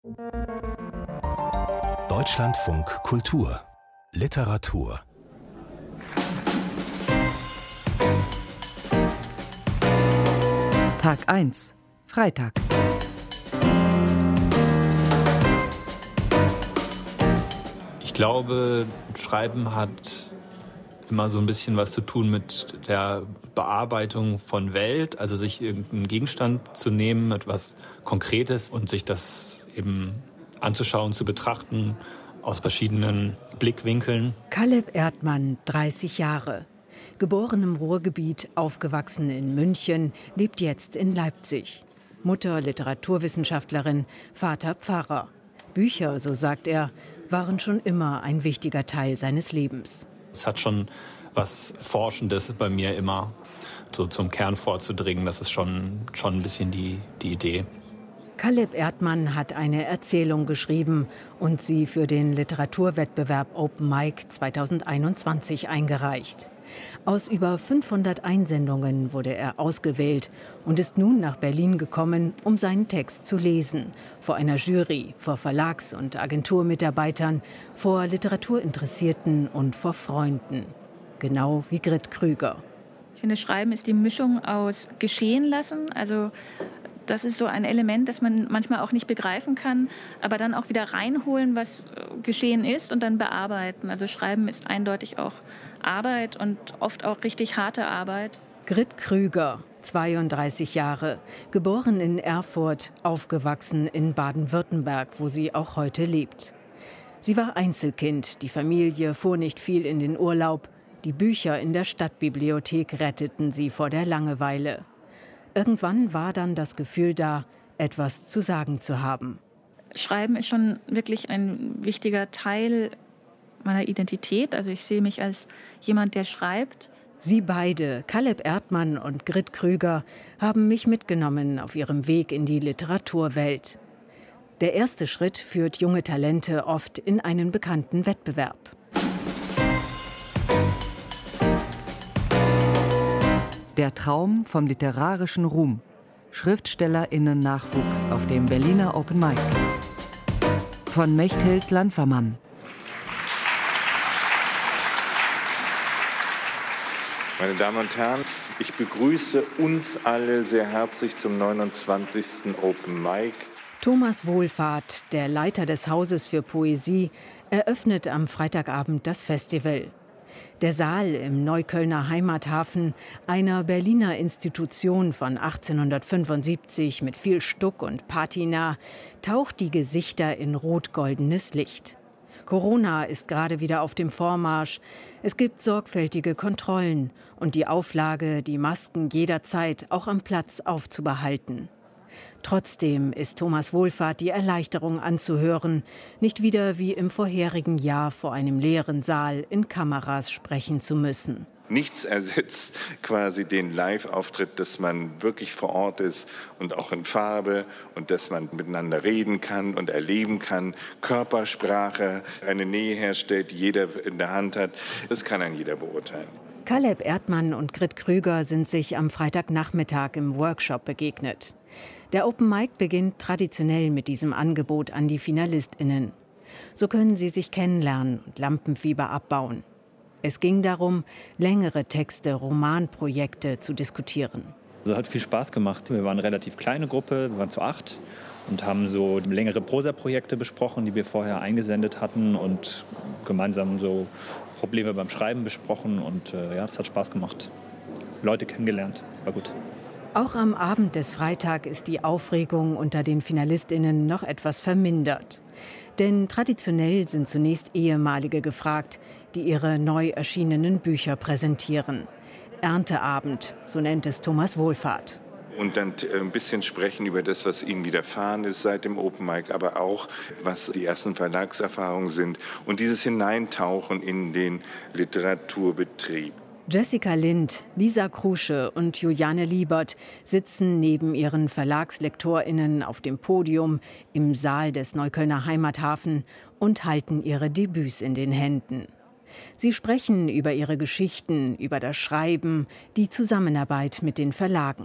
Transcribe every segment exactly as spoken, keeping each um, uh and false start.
Deutschlandfunk Kultur Literatur. Tag eins, Freitag. Ich glaube, Schreiben hat immer so ein bisschen was zu tun mit der Bearbeitung von Welt, also sich irgendeinen Gegenstand zu nehmen, etwas Konkretes und sich das eben anzuschauen, zu betrachten aus verschiedenen Blickwinkeln. Kaleb Erdmann, dreißig Jahre. Geboren im Ruhrgebiet, aufgewachsen in München, lebt jetzt in Leipzig. Mutter Literaturwissenschaftlerin, Vater Pfarrer. Bücher, so sagt er, waren schon immer ein wichtiger Teil seines Lebens. Es hat schon was Forschendes bei mir immer, so zum Kern vorzudringen. Das ist schon, schon ein bisschen die, die Idee. Kaleb Erdmann hat eine Erzählung geschrieben und sie für den Literaturwettbewerb Open Mic zweitausendeinundzwanzig eingereicht. Aus über fünfhundert Einsendungen wurde er ausgewählt und ist nun nach Berlin gekommen, um seinen Text zu lesen. Vor einer Jury, vor Verlags- und Agenturmitarbeitern, vor Literaturinteressierten und vor Freunden. Genau wie Grit Krüger. Ich finde, Schreiben ist die Mischung aus Geschehen lassen, also das ist so ein Element, das man manchmal auch nicht begreifen kann, aber dann auch wieder reinholen, was geschehen ist und dann bearbeiten. Also Schreiben ist eindeutig auch Arbeit und oft auch richtig harte Arbeit. Grit Krüger, zweiunddreißig Jahre, geboren in Erfurt, aufgewachsen in Baden-Württemberg, wo sie auch heute lebt. Sie war Einzelkind, die Familie fuhr nicht viel in den Urlaub. Die Bücher in der Stadtbibliothek retteten sie vor der Langeweile. Irgendwann war dann das Gefühl da, etwas zu sagen zu haben. Schreiben ist schon wirklich ein wichtiger Teil meiner Identität. Also ich sehe mich als jemand, der schreibt. Sie beide, Kaleb Erdmann und Grit Krüger, haben mich mitgenommen auf ihrem Weg in die Literaturwelt. Der erste Schritt führt junge Talente oft in einen bekannten Wettbewerb. Der Traum vom literarischen Ruhm. SchriftstellerInnen-Nachwuchs auf dem Berliner Open Mic. Von Mechthild Lanfermann. Meine Damen und Herren, ich begrüße uns alle sehr herzlich zum neunundzwanzigsten Open Mic. Thomas Wohlfahrt, der Leiter des Hauses für Poesie, eröffnet am Freitagabend das Festival. Der Saal im Neuköllner Heimathafen, einer Berliner Institution von achtzehnhundertfünfundsiebzig mit viel Stuck und Patina, taucht die Gesichter in rot-goldenes Licht. Corona ist gerade wieder auf dem Vormarsch. Es gibt sorgfältige Kontrollen und die Auflage, die Masken jederzeit auch am Platz aufzubehalten. Trotzdem ist Thomas Wohlfahrt die Erleichterung anzuhören, nicht wieder wie im vorherigen Jahr vor einem leeren Saal in Kameras sprechen zu müssen. Nichts ersetzt quasi den Live-Auftritt, dass man wirklich vor Ort ist und auch in Farbe und dass man miteinander reden kann und erleben kann. Körpersprache, eine Nähe herstellt, die jeder in der Hand hat. Das kann ein jeder beurteilen. Kaleb Erdmann und Grit Krüger sind sich am Freitagnachmittag im Workshop begegnet. Der Open Mic beginnt traditionell mit diesem Angebot an die FinalistInnen. So können sie sich kennenlernen und Lampenfieber abbauen. Es ging darum, längere Texte, Romanprojekte zu diskutieren. Also hat viel Spaß gemacht. Wir waren eine relativ kleine Gruppe, wir waren zu acht und haben so längere Prosaprojekte besprochen, die wir vorher eingesendet hatten und gemeinsam so Probleme beim Schreiben besprochen. Und äh, ja, das hat Spaß gemacht. Leute kennengelernt, war gut. Auch am Abend des Freitags ist die Aufregung unter den FinalistInnen noch etwas vermindert. Denn traditionell sind zunächst Ehemalige gefragt, die ihre neu erschienenen Bücher präsentieren. Ernteabend, so nennt es Thomas Wohlfahrt. Und dann ein bisschen sprechen über das, was ihnen widerfahren ist seit dem Open Mic, aber auch, was die ersten Verlagserfahrungen sind. Und dieses Hineintauchen in den Literaturbetrieb. Jessica Lind, Lisa Krusche und Juliane Liebert sitzen neben ihren VerlagslektorInnen auf dem Podium im Saal des Neuköllner Heimathafen und halten ihre Debüts in den Händen. Sie sprechen über ihre Geschichten, über das Schreiben, die Zusammenarbeit mit den Verlagen.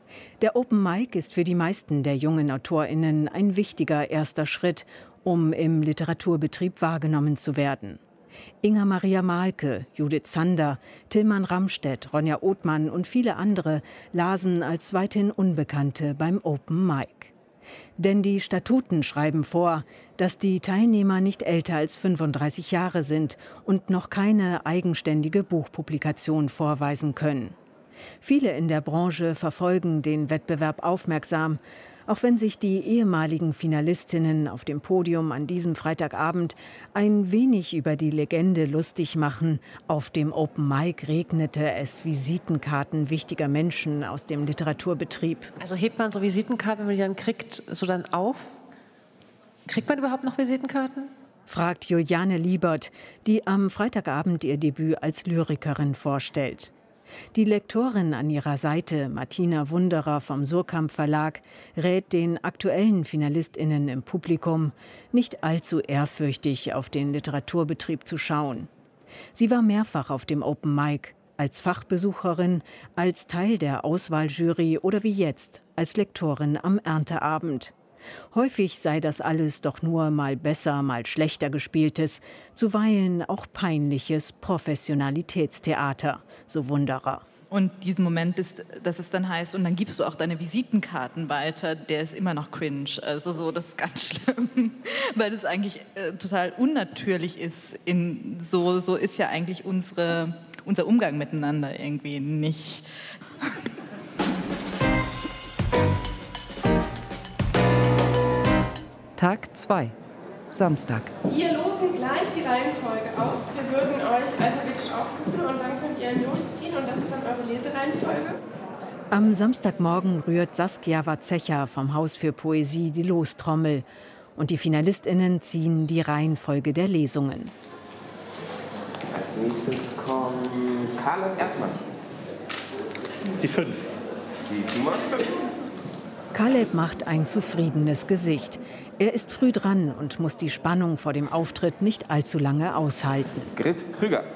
Der Open Mic ist für die meisten der jungen AutorInnen ein wichtiger erster Schritt, um im Literaturbetrieb wahrgenommen zu werden. Inga Maria Mahlke, Judith Zander, Tilman Ramstedt, Ronja Othmann und viele andere lasen als weithin Unbekannte beim Open Mic. Denn die Statuten schreiben vor, dass die Teilnehmer nicht älter als fünfunddreißig Jahre sind und noch keine eigenständige Buchpublikation vorweisen können. Viele in der Branche verfolgen den Wettbewerb aufmerksam, auch wenn sich die ehemaligen Finalistinnen auf dem Podium an diesem Freitagabend ein wenig über die Legende lustig machen. Auf dem Open Mic regnete es Visitenkarten wichtiger Menschen aus dem Literaturbetrieb. Also hebt man so Visitenkarten, wenn man die dann kriegt, so dann auf? Kriegt man überhaupt noch Visitenkarten? Fragt Juliane Liebert, die am Freitagabend ihr Debüt als Lyrikerin vorstellt. Die Lektorin an ihrer Seite, Martina Wunderer vom Surkamp Verlag, rät den aktuellen FinalistInnen im Publikum, nicht allzu ehrfürchtig auf den Literaturbetrieb zu schauen. Sie war mehrfach auf dem Open Mic, als Fachbesucherin, als Teil der Auswahljury oder wie jetzt, als Lektorin am Ernteabend. Häufig sei das alles doch nur mal besser, mal schlechter gespieltes, zuweilen auch peinliches Professionalitätstheater, so Wunderer. Und diesen Moment ist, dass es dann heißt, und dann gibst du auch deine Visitenkarten weiter, der ist immer noch cringe. Also so, das ist ganz schlimm, weil das eigentlich äh, total unnatürlich ist. In, so, so ist ja eigentlich unsere, unser Umgang miteinander irgendwie nicht. Tag zwei, Samstag. Wir losen gleich die Reihenfolge aus. Wir würden euch alphabetisch aufrufen und dann könnt ihr losziehen und das ist dann eure Lesereihenfolge. Am Samstagmorgen rührt Saskia Watzecher vom Haus für Poesie die Lostrommel und die FinalistInnen ziehen die Reihenfolge der Lesungen. Als nächstes kommt Caleb Erdmann. Die fünf. Die Nummer fünf. Caleb macht ein zufriedenes Gesicht. Er ist früh dran und muss die Spannung vor dem Auftritt nicht allzu lange aushalten. Grit Krüger.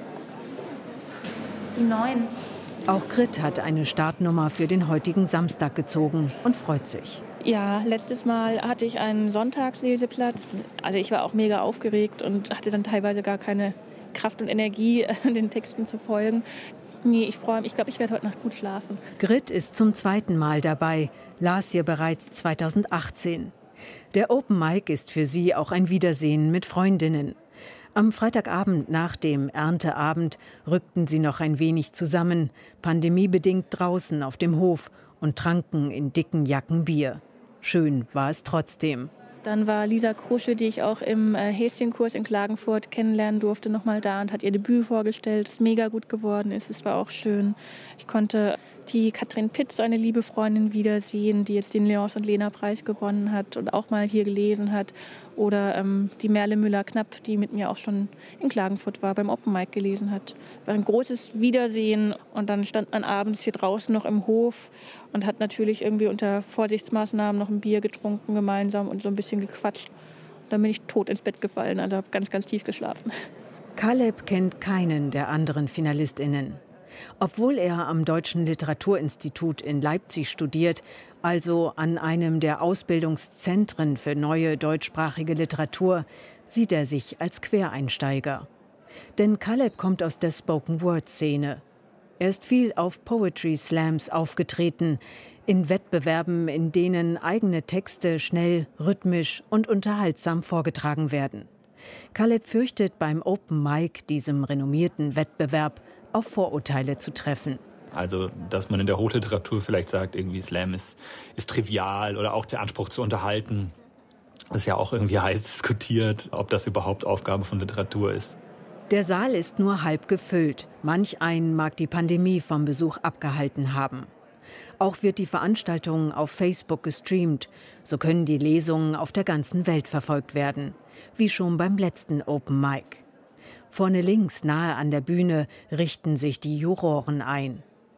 Die neun. Auch Grit hat eine Startnummer für den heutigen Samstag gezogen und freut sich. Ja, letztes Mal hatte ich einen Sonntagsleseplatz. Also ich war auch mega aufgeregt und hatte dann teilweise gar keine Kraft und Energie, den Texten zu folgen. Nee, ich freue mich. Ich glaube, ich werde heute Nacht gut schlafen. Grit ist zum zweiten Mal dabei, las hier bereits zweitausendachtzehn. Der Open Mic ist für sie auch ein Wiedersehen mit Freundinnen. Am Freitagabend nach dem Ernteabend rückten sie noch ein wenig zusammen, pandemiebedingt draußen auf dem Hof und tranken in dicken Jacken Bier. Schön war es trotzdem. Dann war Lisa Krusche, die ich auch im äh, Häschenkurs in Klagenfurt kennenlernen durfte, noch mal da und hat ihr Debüt vorgestellt, das mega gut geworden ist. Es war auch schön. Ich konnte die Katrin Pitz, eine liebe Freundin, wiedersehen, die jetzt den Leonce und Lena Preis gewonnen hat und auch mal hier gelesen hat. Oder ähm, die Merle Müller-Knapp, die mit mir auch schon in Klagenfurt war, beim Open Mic gelesen hat. War ein großes Wiedersehen und dann stand man abends hier draußen noch im Hof und hat natürlich irgendwie unter Vorsichtsmaßnahmen noch ein Bier getrunken gemeinsam und so ein bisschen gequatscht. Und dann bin ich tot ins Bett gefallen, also habe ganz, ganz tief geschlafen. Caleb kennt keinen der anderen FinalistInnen. Obwohl er am Deutschen Literaturinstitut in Leipzig studiert, also an einem der Ausbildungszentren für neue deutschsprachige Literatur, sieht er sich als Quereinsteiger. Denn Caleb kommt aus der Spoken-Word-Szene. Er ist viel auf Poetry Slams aufgetreten, in Wettbewerben, in denen eigene Texte schnell, rhythmisch und unterhaltsam vorgetragen werden. Caleb fürchtet beim Open Mic, diesem renommierten Wettbewerb, auf Vorurteile zu treffen. Also, dass man in der Hochliteratur vielleicht sagt, irgendwie Slam ist, ist trivial oder auch der Anspruch zu unterhalten. Das ist ja auch irgendwie heiß diskutiert, ob das überhaupt Aufgabe von Literatur ist. Der Saal ist nur halb gefüllt. Manch einen mag die Pandemie vom Besuch abgehalten haben. Auch wird die Veranstaltung auf Facebook gestreamt. So können die Lesungen auf der ganzen Welt verfolgt werden. Wie schon beim letzten Open Mic. Vorne links, nahe an der Bühne, richten sich die Juroren ein.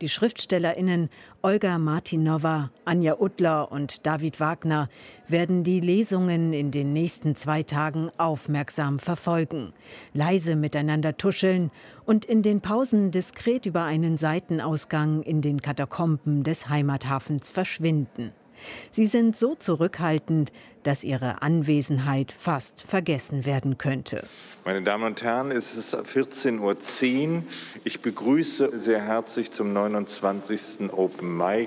Die SchriftstellerInnen Olga Martinowa, Anja Uttler und David Wagner werden die Lesungen in den nächsten zwei Tagen aufmerksam verfolgen, leise miteinander tuscheln und in den Pausen diskret über einen Seitenausgang in den Katakomben des Heimathafens verschwinden. Sie sind so zurückhaltend, dass ihre Anwesenheit fast vergessen werden könnte. Meine Damen und Herren, es ist vierzehn Uhr zehn. Ich begrüße sehr herzlich zum neunundzwanzigsten Open Mic.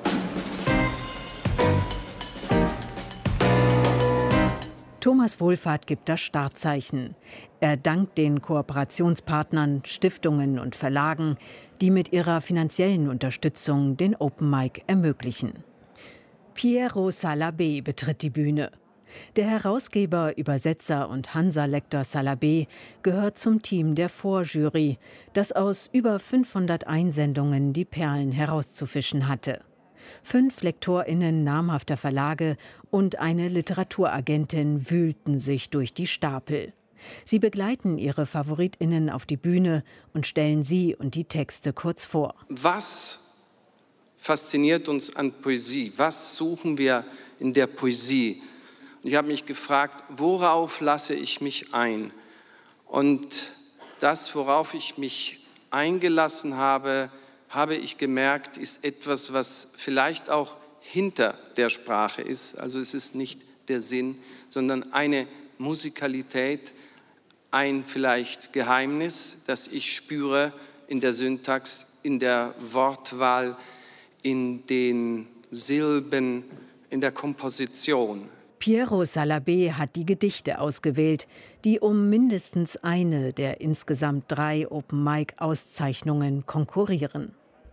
Thomas Wohlfahrt gibt das Startzeichen. Er dankt den Kooperationspartnern, Stiftungen und Verlagen, die mit ihrer finanziellen Unterstützung den Open Mic ermöglichen. Piero Salabé betritt die Bühne. Der Herausgeber, Übersetzer und Hansa-Lektor Salabé gehört zum Team der Vorjury, das aus über fünfhundert Einsendungen die Perlen herauszufischen hatte. Fünf LektorInnen namhafter Verlage und eine Literaturagentin wühlten sich durch die Stapel. Sie begleiten ihre FavoritInnen auf die Bühne und stellen sie und die Texte kurz vor. Was fasziniert uns an Poesie? Was suchen wir in der Poesie? Und ich habe mich gefragt, worauf lasse ich mich ein? Und das, worauf ich mich eingelassen habe, habe ich gemerkt, ist etwas, was vielleicht auch hinter der Sprache ist. Also es ist nicht der Sinn, sondern eine Musikalität, ein vielleicht Geheimnis, das ich spüre in der Syntax, in der Wortwahl, in den Silben, in der Komposition. Piero Salabé hat die Gedichte ausgewählt, die um mindestens eine der insgesamt drei Open-Mic-Auszeichnungen konkurrieren.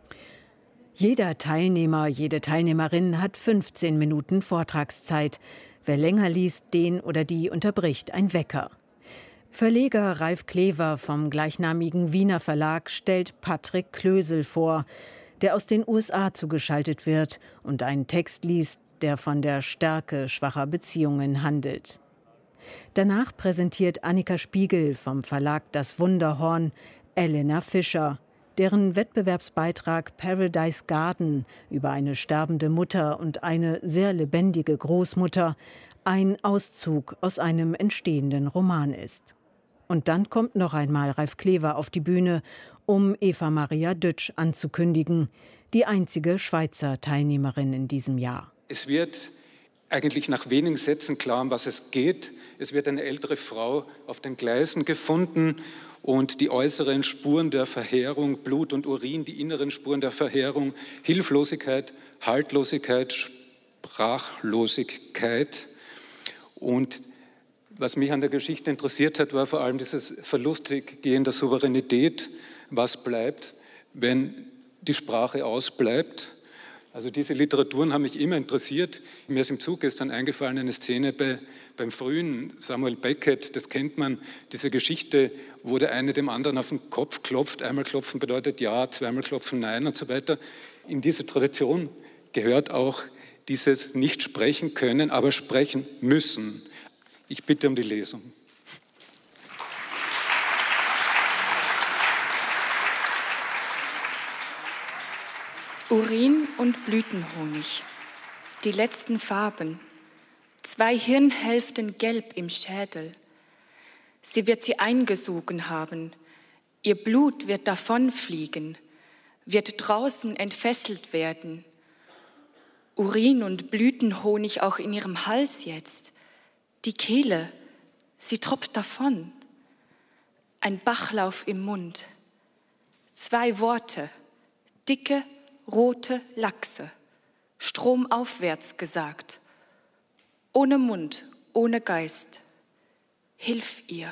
Jeder Teilnehmer, jede Teilnehmerin hat fünfzehn Minuten Vortragszeit. Wer länger liest, den oder die unterbricht ein Wecker. Verleger Ralf Klever vom gleichnamigen Wiener Verlag stellt Patrick Klösel vor, der aus den U S A zugeschaltet wird und einen Text liest, der von der Stärke schwacher Beziehungen handelt. Danach präsentiert Annika Spiegel vom Verlag Das Wunderhorn Elena Fischer, deren Wettbewerbsbeitrag Paradise Garden über eine sterbende Mutter und eine sehr lebendige Großmutter ein Auszug aus einem entstehenden Roman ist. Und dann kommt noch einmal Ralf Klever auf die Bühne, um Eva Maria Dütsch anzukündigen, die einzige Schweizer Teilnehmerin in diesem Jahr. Es wird eigentlich nach wenigen Sätzen klar, um was es geht. Es wird eine ältere Frau auf den Gleisen gefunden und die äußeren Spuren der Verheerung, Blut und Urin, die inneren Spuren der Verheerung, Hilflosigkeit, Haltlosigkeit, Sprachlosigkeit. Und was mich an der Geschichte interessiert hat, war vor allem dieses Verlustgehen der Souveränität. Was bleibt, wenn die Sprache ausbleibt? Also diese Literaturen haben mich immer interessiert. Mir ist im Zug gestern eingefallen eine Szene bei, beim frühen Samuel Beckett, das kennt man, diese Geschichte, wo der eine dem anderen auf den Kopf klopft. Einmal klopfen bedeutet ja, zweimal klopfen nein und so weiter. In diese Tradition gehört auch dieses nicht sprechen können, aber sprechen müssen. Ich bitte um die Lesung. Urin und Blütenhonig, die letzten Farben, zwei Hirnhälften gelb im Schädel. Sie wird sie eingesogen haben, ihr Blut wird davonfliegen, wird draußen entfesselt werden. Urin und Blütenhonig auch in ihrem Hals jetzt, die Kehle, sie tropft davon. Ein Bachlauf im Mund, zwei Worte, dicke, rote Lachse, stromaufwärts gesagt, ohne Mund, ohne Geist, hilf ihr.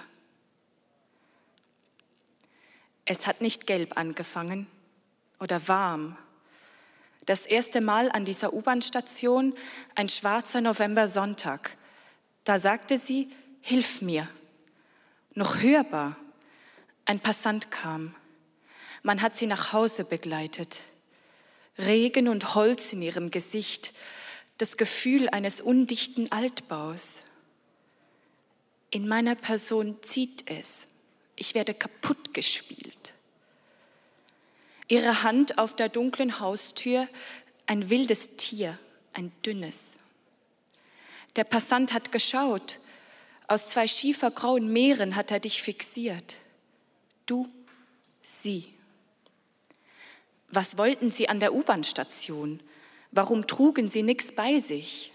Es hat nicht gelb angefangen oder warm. Das erste Mal an dieser U-Bahn-Station, ein schwarzer Novembersonntag, da sagte sie, hilf mir. Noch hörbar, ein Passant kam. Man hat sie nach Hause begleitet. Regen und Holz in ihrem Gesicht, das Gefühl eines undichten Altbaus. In meiner Person zieht es. Ich werde kaputt gespielt. Ihre Hand auf der dunklen Haustür, ein wildes Tier, ein dünnes. Der Passant hat geschaut, aus zwei schiefergrauen Meeren hat er dich fixiert. Du, sie. Was wollten Sie an der U-Bahn-Station? Warum trugen Sie nichts bei sich?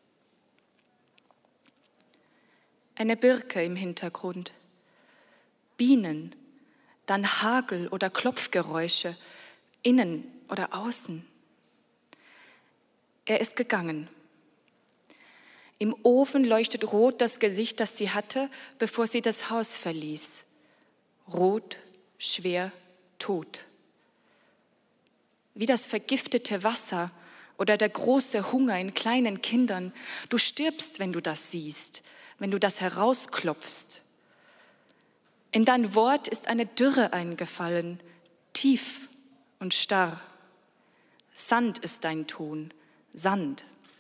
Eine Birke im Hintergrund. Bienen, dann Hagel oder Klopfgeräusche, innen oder außen. Er ist gegangen. Im Ofen leuchtet rot das Gesicht, das sie hatte, bevor sie das Haus verließ. Rot, schwer, tot. Wie das vergiftete Wasser oder der große Hunger in kleinen Kindern. Du stirbst, wenn du das siehst, wenn du das herausklopfst. In dein Wort ist eine Dürre eingefallen, tief und starr. Sand ist dein Ton, Sand.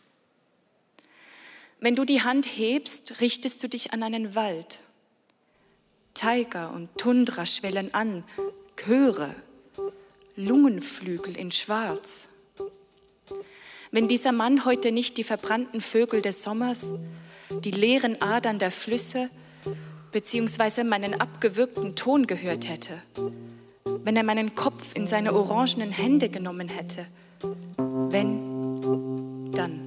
Wenn du die Hand hebst, richtest du dich an einen Wald. Taiga und Tundra schwellen an, Chöre, Lungenflügel in Schwarz. Wenn dieser Mann heute nicht die verbrannten Vögel des Sommers, die leeren Adern der Flüsse, beziehungsweise meinen abgewürgten Ton gehört hätte, wenn er meinen Kopf in seine orangenen Hände genommen hätte, wenn, dann.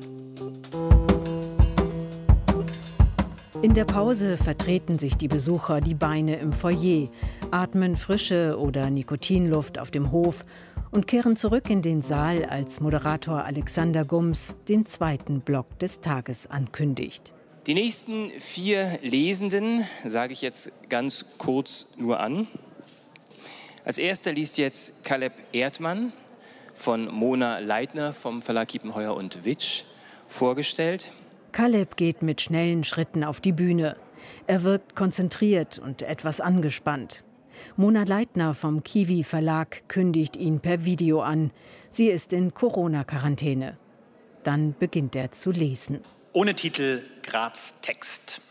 In der Pause vertreten sich die Besucher die Beine im Foyer, atmen frische oder Nikotinluft auf dem Hof und kehren zurück in den Saal, als Moderator Alexander Gums den zweiten Block des Tages ankündigt. Die nächsten vier Lesenden sage ich jetzt ganz kurz nur an. Als erster liest jetzt Caleb Erdmann von Mona Leitner vom Verlag Kiepenheuer und Witsch vorgestellt. Caleb geht mit schnellen Schritten auf die Bühne. Er wirkt konzentriert und etwas angespannt. Mona Leitner vom Kiwi Verlag kündigt ihn per Video an. Sie ist in Corona-Quarantäne. Dann beginnt er zu lesen. Ohne Titel, Graz Text.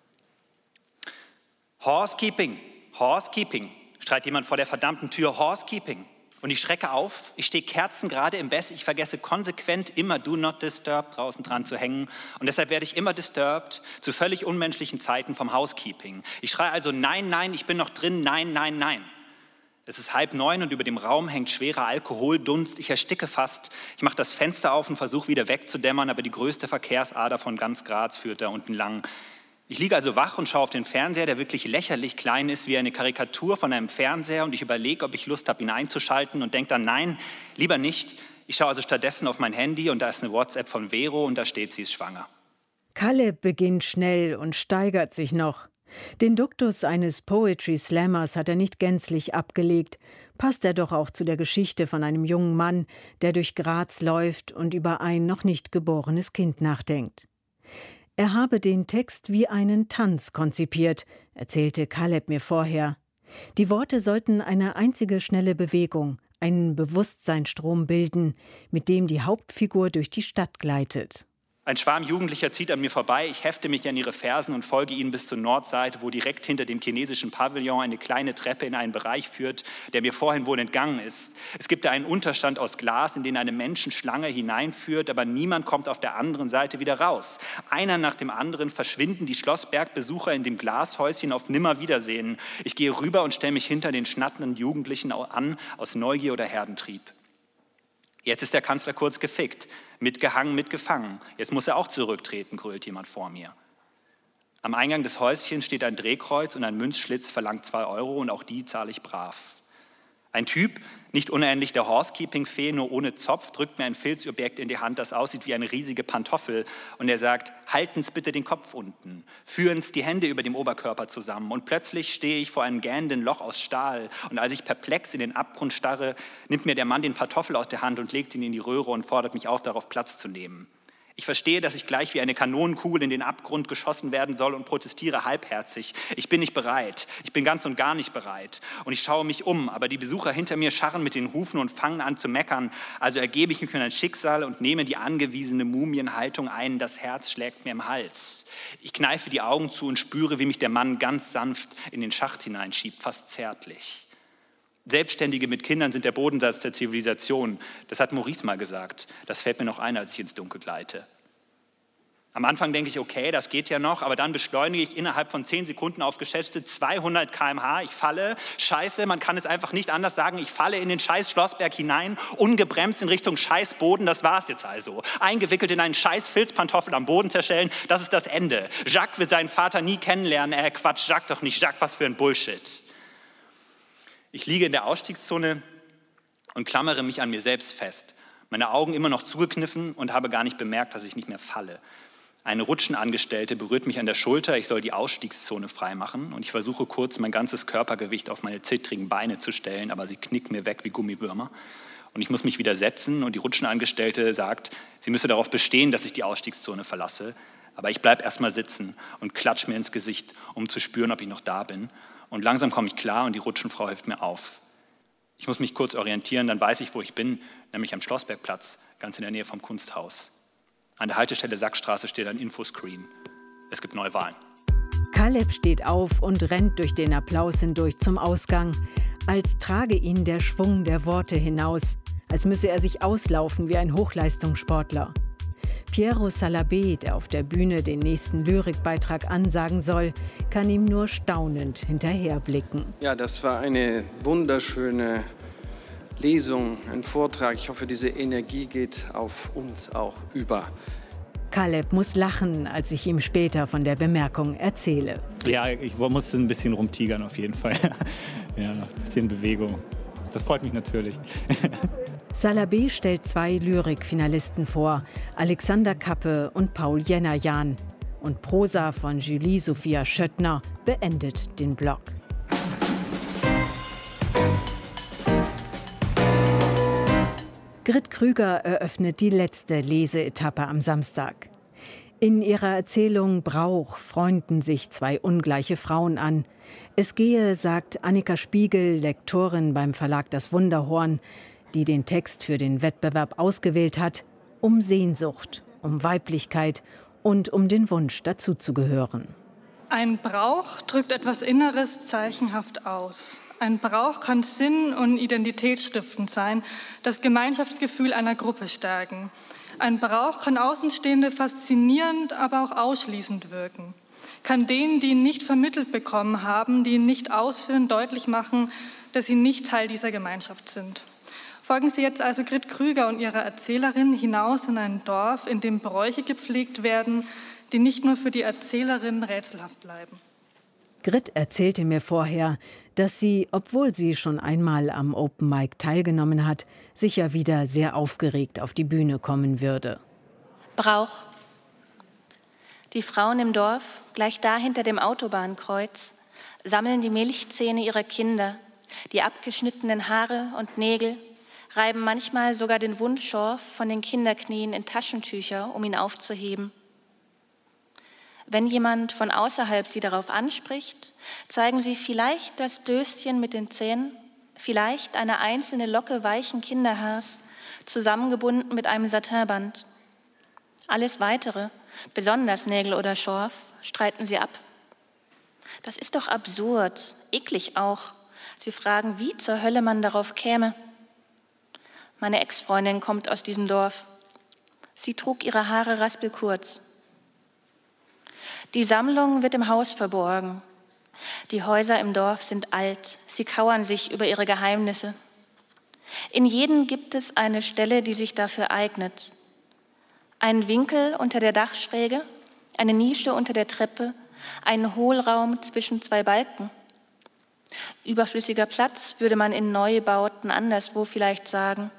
Housekeeping, Housekeeping, schreit jemand vor der verdammten Tür, Housekeeping. Und ich schrecke auf, ich stehe kerzengerade im Bett, ich vergesse konsequent immer Do Not Disturb draußen dran zu hängen. Und deshalb werde ich immer disturbed zu völlig unmenschlichen Zeiten vom Housekeeping. Ich schreie also, nein, nein, ich bin noch drin, nein, nein, nein. Es ist halb neun und über dem Raum hängt schwerer Alkoholdunst. Ich ersticke fast. Ich mache das Fenster auf und versuche wieder wegzudämmern, aber die größte Verkehrsader von ganz Graz führt da unten lang. Ich liege also wach und schaue auf den Fernseher, der wirklich lächerlich klein ist, wie eine Karikatur von einem Fernseher. Und ich überlege, ob ich Lust habe, ihn einzuschalten und denke dann, nein, lieber nicht. Ich schaue also stattdessen auf mein Handy und da ist eine WhatsApp von Vero und da steht, sie ist schwanger. Caleb beginnt schnell und steigert sich noch. Den Duktus eines Poetry Slammers hat er nicht gänzlich abgelegt, passt er doch auch zu der Geschichte von einem jungen Mann, der durch Graz läuft und über ein noch nicht geborenes Kind nachdenkt. Er habe den Text wie einen Tanz konzipiert, erzählte Caleb mir vorher. Die Worte sollten eine einzige schnelle Bewegung, einen Bewusstseinsstrom bilden, mit dem die Hauptfigur durch die Stadt gleitet. Ein Schwarm Jugendlicher zieht an mir vorbei, ich hefte mich an ihre Fersen und folge ihnen bis zur Nordseite, wo direkt hinter dem chinesischen Pavillon eine kleine Treppe in einen Bereich führt, der mir vorhin wohl entgangen ist. Es gibt da einen Unterstand aus Glas, in den eine Menschenschlange hineinführt, aber niemand kommt auf der anderen Seite wieder raus. Einer nach dem anderen verschwinden die Schlossbergbesucher in dem Glashäuschen auf Nimmerwiedersehen. Ich gehe rüber und stelle mich hinter den schnatternden Jugendlichen an, aus Neugier oder Herdentrieb. Jetzt ist der Kanzler kurz gefickt, mitgehangen, mitgefangen. Jetzt muss er auch zurücktreten, grölt jemand vor mir. Am Eingang des Häuschens steht ein Drehkreuz und ein Münzschlitz verlangt zwei Euro und auch die zahle ich brav. Ein Typ, nicht unähnlich der Housekeeping-Fee, nur ohne Zopf, drückt mir ein Filzobjekt in die Hand, das aussieht wie eine riesige Pantoffel. Und er sagt, halten's bitte den Kopf unten, führen's die Hände über dem Oberkörper zusammen. Und plötzlich stehe ich vor einem gähnenden Loch aus Stahl. Und als ich perplex in den Abgrund starre, nimmt mir der Mann den Pantoffel aus der Hand und legt ihn in die Röhre und fordert mich auf, darauf Platz zu nehmen. Ich verstehe, dass ich gleich wie eine Kanonenkugel in den Abgrund geschossen werden soll und protestiere halbherzig. Ich bin nicht bereit. Ich bin ganz und gar nicht bereit. Und ich schaue mich um, aber die Besucher hinter mir scharren mit den Hufen und fangen an zu meckern. Also ergebe ich mich in ein Schicksal und nehme die angewiesene Mumienhaltung ein. Das Herz schlägt mir im Hals. Ich kneife die Augen zu und spüre, wie mich der Mann ganz sanft in den Schacht hineinschiebt, fast zärtlich. Selbstständige mit Kindern sind der Bodensatz der Zivilisation. Das hat Maurice mal gesagt. Das fällt mir noch ein, als ich ins Dunkel gleite. Am Anfang denke ich, okay, das geht ja noch, aber dann beschleunige ich innerhalb von zehn Sekunden auf geschätzte zweihundert Kilometer pro Stunde. Ich falle, scheiße, man kann es einfach nicht anders sagen, ich falle in den scheiß Schlossberg hinein, ungebremst in Richtung scheiß Boden, das war's jetzt also. Eingewickelt in einen scheiß Filzpantoffel am Boden zerschellen, das ist das Ende. Jacques wird seinen Vater nie kennenlernen, äh, Quatsch, Jacques doch nicht, Jacques, was für ein Bullshit. Ich liege in der Ausstiegszone und klammere mich an mir selbst fest. Meine Augen immer noch zugekniffen und habe gar nicht bemerkt, dass ich nicht mehr falle. Eine Rutschenangestellte berührt mich an der Schulter, ich soll die Ausstiegszone freimachen und ich versuche kurz mein ganzes Körpergewicht auf meine zittrigen Beine zu stellen, aber sie knickt mir weg wie Gummiwürmer und ich muss mich wieder setzen und die Rutschenangestellte sagt, sie müsse darauf bestehen, dass ich die Ausstiegszone verlasse, aber ich bleibe erstmal sitzen und klatsch mir ins Gesicht, um zu spüren, ob ich noch da bin und langsam komme ich klar und die Rutschenfrau hilft mir auf. Ich muss mich kurz orientieren, dann weiß ich, wo ich bin, nämlich am Schlossbergplatz, ganz in der Nähe vom Kunsthaus. An der Haltestelle Sackstraße steht ein Infoscreen. Es gibt Neuwahlen. Caleb steht auf und rennt durch den Applaus hindurch zum Ausgang, als trage ihn der Schwung der Worte hinaus, als müsse er sich auslaufen wie ein Hochleistungssportler. Piero Salabé, der auf der Bühne den nächsten Lyrikbeitrag ansagen soll, kann ihm nur staunend hinterherblicken. Ja, das war eine wunderschöne Lesung, ein Vortrag. Ich hoffe, diese Energie geht auf uns auch über. Caleb muss lachen, als ich ihm später von der Bemerkung erzähle. Ja, ich musste ein bisschen rumtigern auf jeden Fall. Ja, ein bisschen Bewegung. Das freut mich natürlich. Salabé stellt zwei Lyrikfinalisten vor, Alexander Kappe und Paul Jenner-Jahn. Und Prosa von Julie Sophia Schöttner beendet den Block. Grit Krüger eröffnet die letzte Leseetappe am Samstag. In ihrer Erzählung Brauch freunden sich zwei ungleiche Frauen an. Es gehe, sagt Annika Spiegel, Lektorin beim Verlag Das Wunderhorn, die den Text für den Wettbewerb ausgewählt hat, um Sehnsucht, um Weiblichkeit und um den Wunsch, dazuzugehören. Ein Brauch drückt etwas Inneres zeichenhaft aus. Ein Brauch kann sinn- und identitätsstiftend sein, das Gemeinschaftsgefühl einer Gruppe stärken. Ein Brauch kann Außenstehende faszinierend, aber auch ausschließend wirken. Kann denen, die ihn nicht vermittelt bekommen haben, die ihn nicht ausführen, deutlich machen, dass sie nicht Teil dieser Gemeinschaft sind. Folgen Sie jetzt also Grit Krüger und ihrer Erzählerin hinaus in ein Dorf, in dem Bräuche gepflegt werden, die nicht nur für die Erzählerin rätselhaft bleiben. Grit erzählte mir vorher, dass sie, obwohl sie schon einmal am Open Mic teilgenommen hat, sicher wieder sehr aufgeregt auf die Bühne kommen würde. Brauch. Die Frauen im Dorf, gleich da hinter dem Autobahnkreuz, sammeln die Milchzähne ihrer Kinder, die abgeschnittenen Haare und Nägel, reiben manchmal sogar den Wundschorf von den Kinderknien in Taschentücher, um ihn aufzuheben. Wenn jemand von außerhalb sie darauf anspricht, zeigen sie vielleicht das Döschen mit den Zähnen, vielleicht eine einzelne Locke weichen Kinderhaars, zusammengebunden mit einem Satinband. Alles Weitere, besonders Nägel oder Schorf, streiten sie ab. Das ist doch absurd, eklig auch. Sie fragen, wie zur Hölle man darauf käme. Meine Ex-Freundin kommt aus diesem Dorf. Sie trug ihre Haare raspelkurz. Die Sammlung wird im Haus verborgen. Die Häuser im Dorf sind alt. Sie kauern sich über ihre Geheimnisse. In jedem gibt es eine Stelle, die sich dafür eignet. Einen Winkel unter der Dachschräge, eine Nische unter der Treppe, einen Hohlraum zwischen zwei Balken. Überflüssiger Platz, würde man in Neubauten anderswo vielleicht sagen.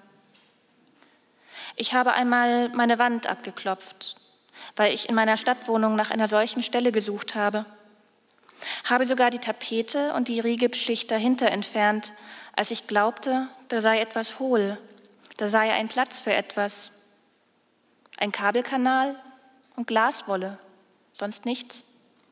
Ich habe einmal meine Wand abgeklopft, weil ich in meiner Stadtwohnung nach einer solchen Stelle gesucht habe. Habe sogar die Tapete und die Rigipsschicht dahinter entfernt, als ich glaubte, da sei etwas hohl, da sei ein Platz für etwas. Ein Kabelkanal und Glaswolle, sonst nichts.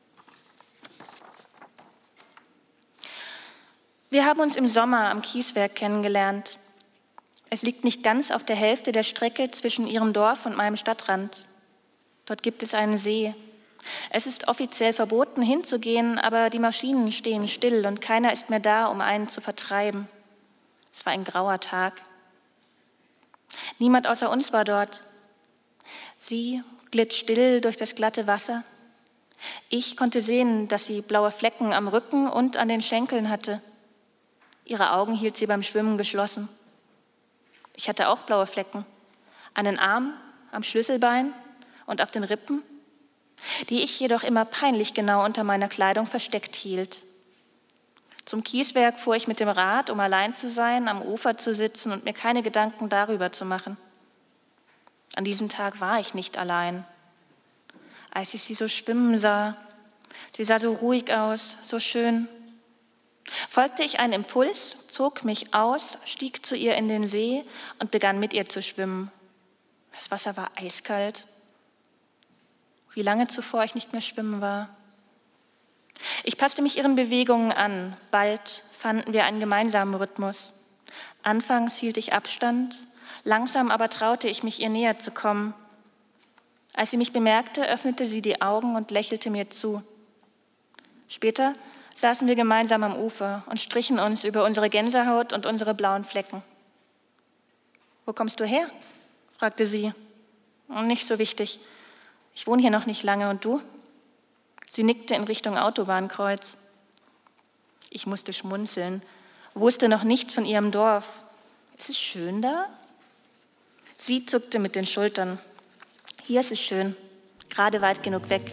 Wir haben uns im Sommer am Kieswerk kennengelernt. Es liegt nicht ganz auf der Hälfte der Strecke zwischen ihrem Dorf und meinem Stadtrand. Dort gibt es einen See. Es ist offiziell verboten, hinzugehen, aber die Maschinen stehen still und keiner ist mehr da, um einen zu vertreiben. Es war ein grauer Tag. Niemand außer uns war dort. Sie glitt still durch das glatte Wasser. Ich konnte sehen, dass sie blaue Flecken am Rücken und an den Schenkeln hatte. Ihre Augen hielt sie beim Schwimmen geschlossen. Ich hatte auch blaue Flecken. An den Armen, am Schlüsselbein und auf den Rippen, die ich jedoch immer peinlich genau unter meiner Kleidung versteckt hielt. Zum Kieswerk fuhr ich mit dem Rad, um allein zu sein, am Ufer zu sitzen und mir keine Gedanken darüber zu machen. An diesem Tag war ich nicht allein. Als ich sie so schwimmen sah, sie sah so ruhig aus, so schön, folgte ich einem Impuls, zog mich aus, stieg zu ihr in den See und begann mit ihr zu schwimmen. Das Wasser war eiskalt. Wie lange zuvor ich nicht mehr schwimmen war. Ich passte mich ihren Bewegungen an. Bald fanden wir einen gemeinsamen Rhythmus. Anfangs hielt ich Abstand, langsam aber traute ich mich, ihr näher zu kommen. Als sie mich bemerkte, öffnete sie die Augen und lächelte mir zu. Später saßen wir gemeinsam am Ufer und strichen uns über unsere Gänsehaut und unsere blauen Flecken. »Wo kommst du her?« fragte sie. »Nicht so wichtig. Ich wohne hier noch nicht lange. Und du?« Sie nickte in Richtung Autobahnkreuz. Ich musste schmunzeln, wusste noch nichts von ihrem Dorf. »Ist es schön da?« Sie zuckte mit den Schultern. »Hier ist es schön, gerade weit genug weg.«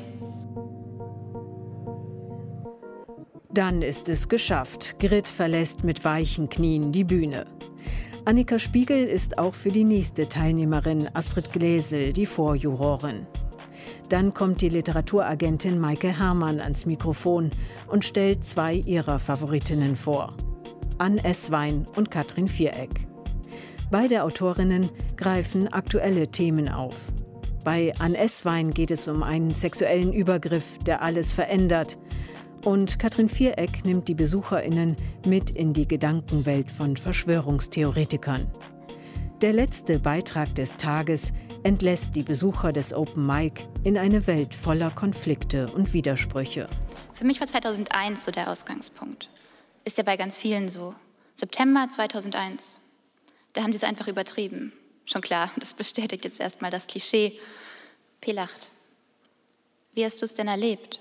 Dann ist es geschafft. Grit verlässt mit weichen Knien die Bühne. Annika Spiegel ist auch für die nächste Teilnehmerin Astrid Gläsel die Vorjurorin. Dann kommt die Literaturagentin Maike Herrmann ans Mikrofon und stellt zwei ihrer Favoritinnen vor. Ann Esswein und Katrin Viereck. Beide Autorinnen greifen aktuelle Themen auf. Bei Ann Esswein geht es um einen sexuellen Übergriff, der alles verändert. Und Katrin Viereck nimmt die BesucherInnen mit in die Gedankenwelt von Verschwörungstheoretikern. Der letzte Beitrag des Tages entlässt die Besucher des Open Mic in eine Welt voller Konflikte und Widersprüche. Für mich war zweitausendeins so der Ausgangspunkt. Ist ja bei ganz vielen so. September zweitausendeins. Da haben sie es einfach übertrieben. Schon klar, das bestätigt jetzt erstmal das Klischee. P. lacht. Wie hast du es denn erlebt?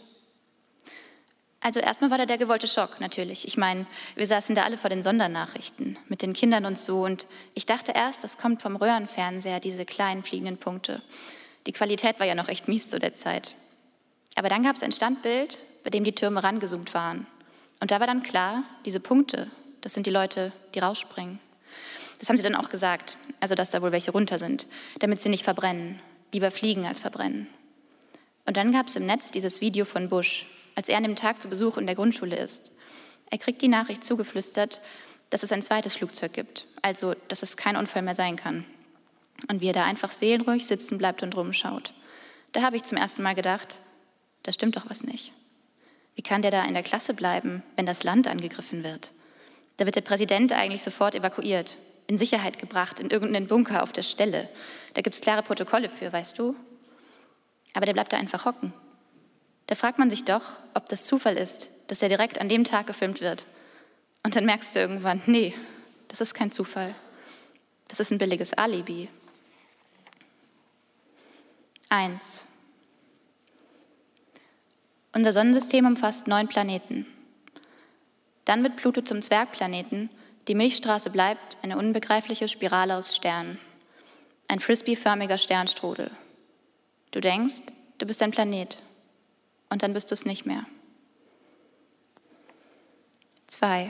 Also erstmal war da der gewollte Schock, natürlich. Ich meine, wir saßen da alle vor den Sondernachrichten mit den Kindern und so. Und ich dachte erst, das kommt vom Röhrenfernseher, diese kleinen fliegenden Punkte. Die Qualität war ja noch echt mies zu der Zeit. Aber dann gab es ein Standbild, bei dem die Türme rangezoomt waren. Und da war dann klar, diese Punkte, das sind die Leute, die rausspringen. Das haben sie dann auch gesagt, also dass da wohl welche runter sind, damit sie nicht verbrennen. Lieber fliegen als verbrennen. Und dann gab es im Netz dieses Video von Bush, als er an dem Tag zu Besuch in der Grundschule ist. Er kriegt die Nachricht zugeflüstert, dass es ein zweites Flugzeug gibt, also dass es kein Unfall mehr sein kann. Und wie er da einfach seelenruhig sitzen bleibt und rumschaut. Da habe ich zum ersten Mal gedacht, da stimmt doch was nicht. Wie kann der da in der Klasse bleiben, wenn das Land angegriffen wird? Da wird der Präsident eigentlich sofort evakuiert, in Sicherheit gebracht, in irgendeinen Bunker auf der Stelle. Da gibt es klare Protokolle für, weißt du? Aber der bleibt da einfach hocken. Da fragt man sich doch, ob das Zufall ist, dass er direkt an dem Tag gefilmt wird. Und dann merkst du irgendwann, nee, das ist kein Zufall. Das ist ein billiges Alibi. Eins. Unser Sonnensystem umfasst neun Planeten. Dann wird Pluto zum Zwergplaneten. Die Milchstraße bleibt eine unbegreifliche Spirale aus Sternen. Ein frisbeeförmiger Sternstrudel. Du denkst, du bist ein Planet. Und dann bist du es nicht mehr. Zwei.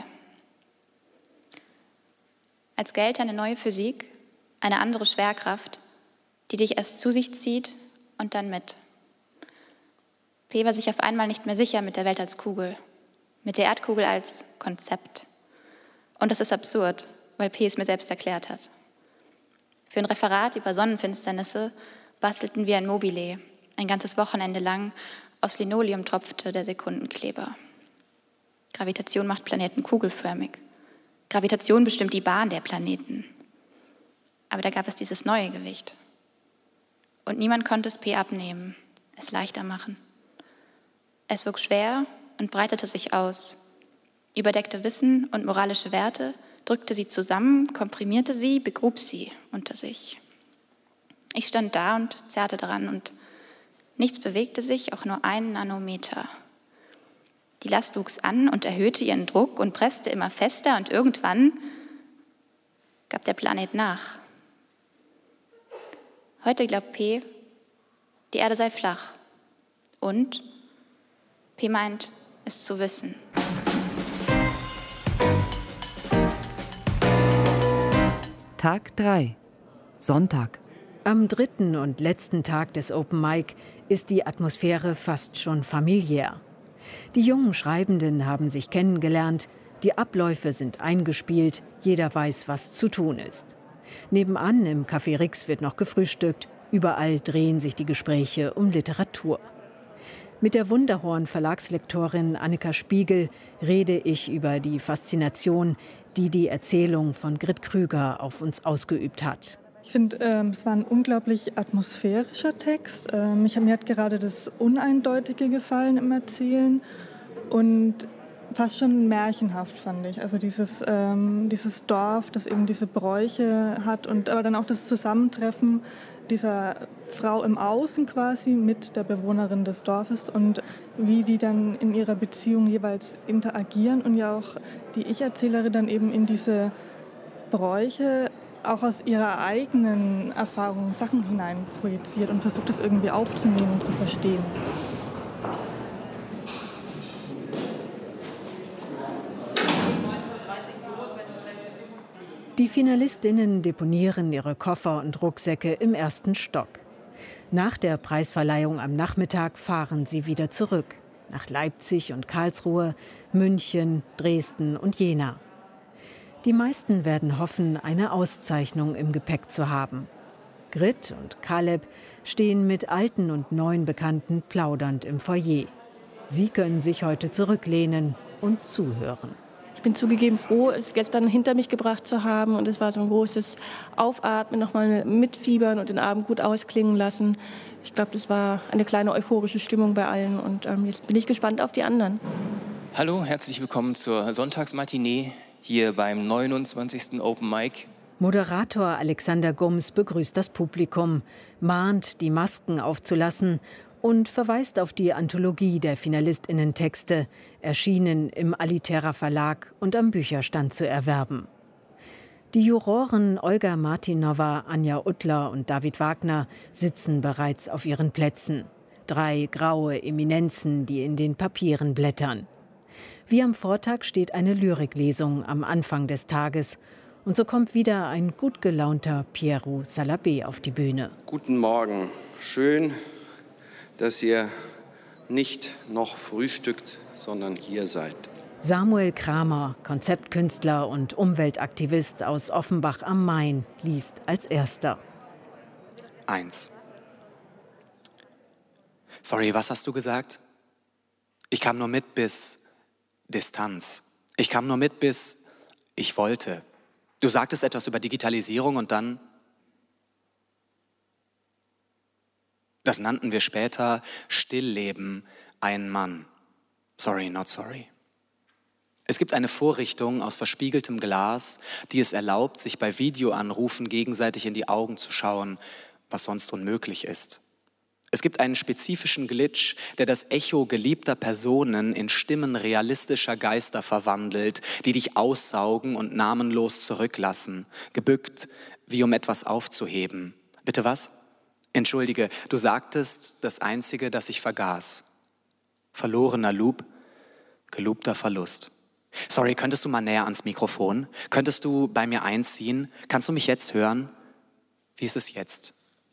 Als gelte eine neue Physik, eine andere Schwerkraft, die dich erst zu sich zieht und dann mit. P war sich auf einmal nicht mehr sicher mit der Welt als Kugel, mit der Erdkugel als Konzept. Und das ist absurd, weil P es mir selbst erklärt hat. Für ein Referat über Sonnenfinsternisse bastelten wir ein Mobile, ein ganzes Wochenende lang. Aufs Linoleum tropfte der Sekundenkleber. Gravitation macht Planeten kugelförmig. Gravitation bestimmt die Bahn der Planeten. Aber da gab es dieses neue Gewicht. Und niemand konnte es P abnehmen, es leichter machen. Es wog schwer und breitete sich aus, überdeckte Wissen und moralische Werte drückte sie zusammen, komprimierte sie, begrub sie unter sich. Ich stand da und zerrte daran und nichts bewegte sich, auch nur einen Nanometer. Die Last wuchs an und erhöhte ihren Druck und presste immer fester und irgendwann gab der Planet nach. Heute glaubt P, die Erde sei flach. Und P meint, es zu wissen. Tag drei, Sonntag. Am dritten und letzten Tag des Open Mic ist die Atmosphäre fast schon familiär. Die jungen Schreibenden haben sich kennengelernt, die Abläufe sind eingespielt, jeder weiß, was zu tun ist. Nebenan im Café Rix wird noch gefrühstückt, überall drehen sich die Gespräche um Literatur. Mit der Wunderhorn-Verlagslektorin Annika Spiegel rede ich über die Faszination, die die Erzählung von Grit Krüger auf uns ausgeübt hat. Ich finde, ähm, es war ein unglaublich atmosphärischer Text. Ähm, mich, mir hat gerade das Uneindeutige gefallen im Erzählen und fast schon märchenhaft, fand ich. Also dieses, ähm, dieses Dorf, das eben diese Bräuche hat und aber dann auch das Zusammentreffen dieser Frau im Außen quasi mit der Bewohnerin des Dorfes und wie die dann in ihrer Beziehung jeweils interagieren und ja auch die Ich-Erzählerin dann eben in diese Bräuche auch aus ihrer eigenen Erfahrung Sachen hinein projiziert und versucht es irgendwie aufzunehmen und zu verstehen. Die Finalistinnen deponieren ihre Koffer und Rucksäcke im ersten Stock. Nach der Preisverleihung am Nachmittag fahren sie wieder zurück. Nach Leipzig und Karlsruhe, München, Dresden und Jena. Die meisten werden hoffen, eine Auszeichnung im Gepäck zu haben. Grit und Caleb stehen mit alten und neuen Bekannten plaudernd im Foyer. Sie können sich heute zurücklehnen und zuhören. Ich bin zugegeben froh, es gestern hinter mich gebracht zu haben. Und es war so ein großes Aufatmen, nochmal mitfiebern und den Abend gut ausklingen lassen. Ich glaube, das war eine kleine euphorische Stimmung bei allen. Und ähm, jetzt bin ich gespannt auf die anderen. Hallo, herzlich willkommen zur Sonntagsmatinee hier beim neunundzwanzigsten Open Mic. Moderator Alexander Gums begrüßt das Publikum, mahnt, die Masken aufzulassen und verweist auf die Anthologie der FinalistInnen-Texte, erschienen im Aliterra Verlag und am Bücherstand zu erwerben. Die Juroren Olga Martinova, Anja Uttler und David Wagner sitzen bereits auf ihren Plätzen. Drei graue Eminenzen, die in den Papieren blättern. Wie am Vortag steht eine Lyriklesung am Anfang des Tages. Und so kommt wieder ein gut gelaunter Piero Salabé auf die Bühne. Guten Morgen. Schön, dass ihr nicht noch frühstückt, sondern hier seid. Samuel Kramer, Konzeptkünstler und Umweltaktivist aus Offenbach am Main, liest als erster. Eins. Sorry, was hast du gesagt? Ich kam nur mit bis Distanz. Ich kam nur mit bis ich wollte. Du sagtest etwas über Digitalisierung und dann... Das nannten wir später Stillleben, ein Mann. Sorry, not sorry. Es gibt eine Vorrichtung aus verspiegeltem Glas, die es erlaubt, sich bei Videoanrufen gegenseitig in die Augen zu schauen, was sonst unmöglich ist. Es gibt einen spezifischen Glitch, der das Echo geliebter Personen in Stimmen realistischer Geister verwandelt, die dich aussaugen und namenlos zurücklassen, gebückt, wie um etwas aufzuheben. Bitte was? Entschuldige, du sagtest das Einzige, das ich vergaß. Verlorener Loop, gelobter Verlust. Sorry, könntest du mal näher ans Mikrofon? Könntest du bei mir einziehen? Kannst du mich jetzt hören? Wie ist es jetzt?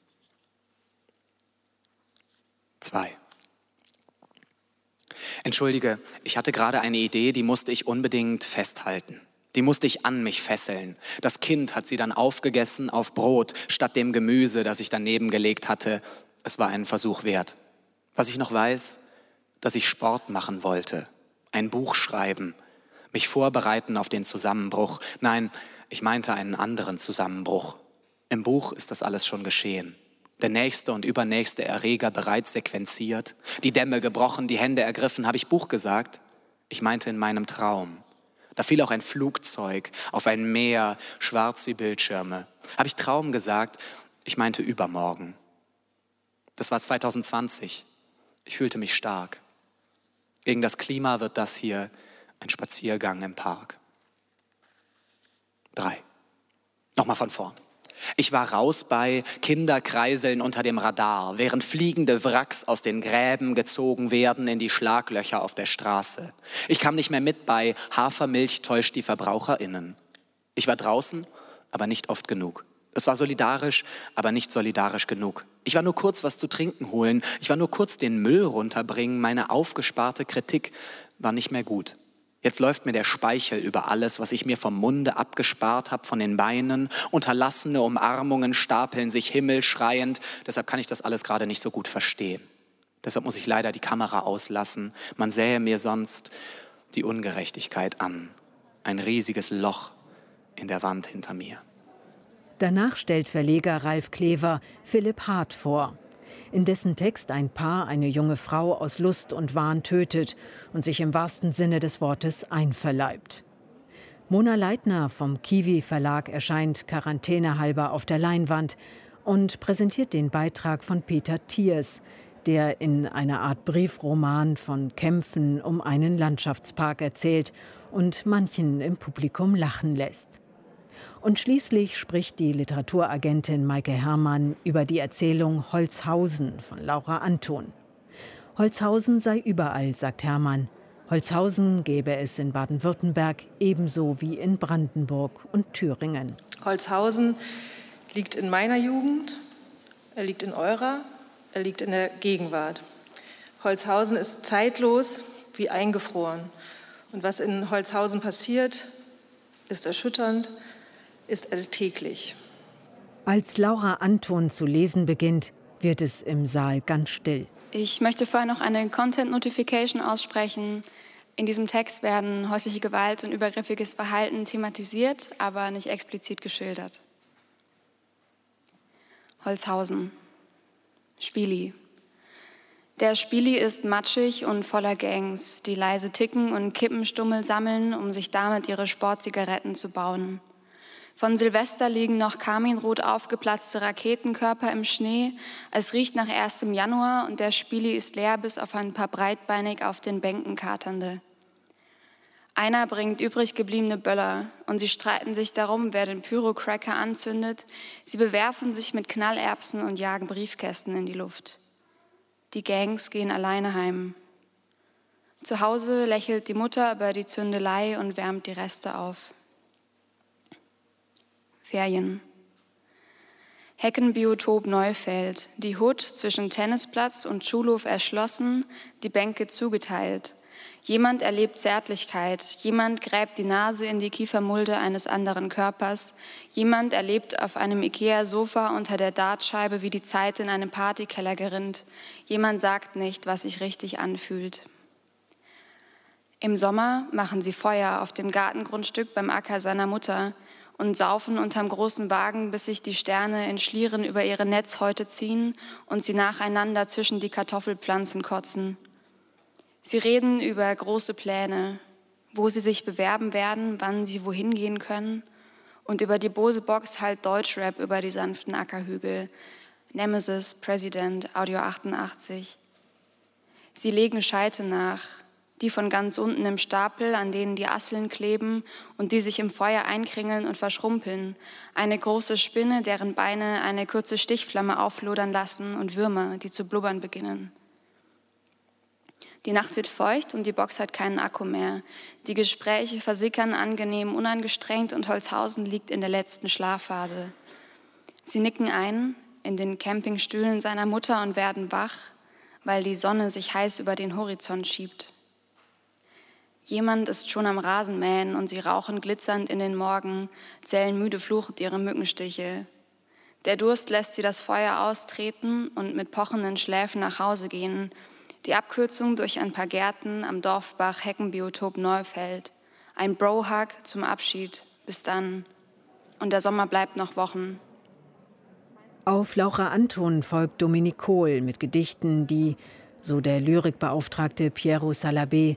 Zwei. Entschuldige, ich hatte gerade eine Idee, die musste ich unbedingt festhalten. Die musste ich an mich fesseln. Das Kind hat sie dann aufgegessen auf Brot statt dem Gemüse, das ich daneben gelegt hatte. Es war einen Versuch wert. Was ich noch weiß, dass ich Sport machen wollte, ein Buch schreiben, mich vorbereiten auf den Zusammenbruch. Nein, ich meinte einen anderen Zusammenbruch. Im Buch ist das alles schon geschehen. Der nächste und übernächste Erreger bereits sequenziert, die Dämme gebrochen, die Hände ergriffen. Habe ich Buch gesagt? Ich meinte in meinem Traum. Da fiel auch ein Flugzeug auf ein Meer, schwarz wie Bildschirme. Habe ich Traum gesagt? Ich meinte übermorgen. Das war zwanzig zwanzig. Ich fühlte mich stark. Gegen das Klima wird das hier ein Spaziergang im Park. Drei. Nochmal von vorn. Ich war raus bei Kinder kreiseln unter dem Radar, während fliegende Wracks aus den Gräben gezogen werden in die Schlaglöcher auf der Straße. Ich kam nicht mehr mit bei Hafermilch täuscht die VerbraucherInnen. Ich war draußen, aber nicht oft genug. Es war solidarisch, aber nicht solidarisch genug. Ich war nur kurz was zu trinken holen. Ich war nur kurz den Müll runterbringen. Meine aufgesparte Kritik war nicht mehr gut. Jetzt läuft mir der Speichel über alles, was ich mir vom Munde abgespart habe, von den Beinen. Unterlassene Umarmungen stapeln sich himmelschreiend. Deshalb kann ich das alles gerade nicht so gut verstehen. Deshalb muss ich leider die Kamera auslassen. Man sähe mir sonst die Ungerechtigkeit an. Ein riesiges Loch in der Wand hinter mir. Danach stellt Verleger Ralf Klever Philipp Hart vor, in dessen Text ein Paar eine junge Frau aus Lust und Wahn tötet und sich im wahrsten Sinne des Wortes einverleibt. Mona Leitner vom Kiwi Verlag erscheint quarantänehalber auf der Leinwand und präsentiert den Beitrag von Peter Thiers, der in einer Art Briefroman von Kämpfen um einen Landschaftspark erzählt und manchen im Publikum lachen lässt. Und schließlich spricht die Literaturagentin Maike Herrmann über die Erzählung Holzhausen von Laura Anton. Holzhausen sei überall, sagt Herrmann. Holzhausen gäbe es in Baden-Württemberg ebenso wie in Brandenburg und Thüringen. Holzhausen liegt in meiner Jugend, er liegt in eurer, er liegt in der Gegenwart. Holzhausen ist zeitlos wie eingefroren. Und was in Holzhausen passiert, ist erschütternd, ist alltäglich. Als Laura Anton zu lesen beginnt, wird es im Saal ganz still. Ich möchte vorher noch eine Content-Notification aussprechen. In diesem Text werden häusliche Gewalt und übergriffiges Verhalten thematisiert, aber nicht explizit geschildert. Holzhausen. Spieli. Der Spieli ist matschig und voller Gangs, die leise ticken und Kippenstummel sammeln, um sich damit ihre Sportzigaretten zu bauen. Von Silvester liegen noch karminrot aufgeplatzte Raketenkörper im Schnee. Es riecht nach erstem Januar und der Spieli ist leer bis auf ein paar breitbeinig auf den Bänken Katernde. Einer bringt übrig gebliebene Böller und sie streiten sich darum, wer den Pyrocracker anzündet. Sie bewerfen sich mit Knallerbsen und jagen Briefkästen in die Luft. Die Gangs gehen alleine heim. Zu Hause lächelt die Mutter über die Zündelei und wärmt die Reste auf. Ferien. Heckenbiotop Neufeld. Die Hut zwischen Tennisplatz und Schulhof erschlossen, die Bänke zugeteilt. Jemand erlebt Zärtlichkeit, jemand gräbt die Nase in die Kiefermulde eines anderen Körpers, jemand erlebt auf einem Ikea-Sofa unter der Dartscheibe, wie die Zeit in einem Partykeller gerinnt. Jemand sagt nicht, was sich richtig anfühlt. Im Sommer machen sie Feuer auf dem Gartengrundstück beim Acker seiner Mutter und saufen unterm großen Wagen, bis sich die Sterne in Schlieren über ihre Netzhäute ziehen und sie nacheinander zwischen die Kartoffelpflanzen kotzen. Sie reden über große Pläne, wo sie sich bewerben werden, wann sie wohin gehen können. Und über die Bose-Box halt Deutschrap über die sanften Ackerhügel. Nemesis, President, Audio achtundachtzig. Sie legen Scheite nach, die von ganz unten im Stapel, an denen die Asseln kleben und die sich im Feuer einkringeln und verschrumpeln. Eine große Spinne, deren Beine eine kurze Stichflamme auflodern lassen und Würmer, die zu blubbern beginnen. Die Nacht wird feucht und die Box hat keinen Akku mehr. Die Gespräche versickern angenehm unangestrengt und Holzhausen liegt in der letzten Schlafphase. Sie nicken ein in den Campingstühlen seiner Mutter und werden wach, weil die Sonne sich heiß über den Horizont schiebt. Jemand ist schon am Rasenmähen und sie rauchen glitzernd in den Morgen, zählen müde fluchend ihre Mückenstiche. Der Durst lässt sie das Feuer austreten und mit pochenden Schläfen nach Hause gehen. Die Abkürzung durch ein paar Gärten am Dorfbach Heckenbiotop Neufeld. Ein Bro-Hug zum Abschied. Bis dann. Und der Sommer bleibt noch Wochen. Auf Laura Anton folgt Dominique Kohl mit Gedichten, die, so der Lyrikbeauftragte Piero Salabé,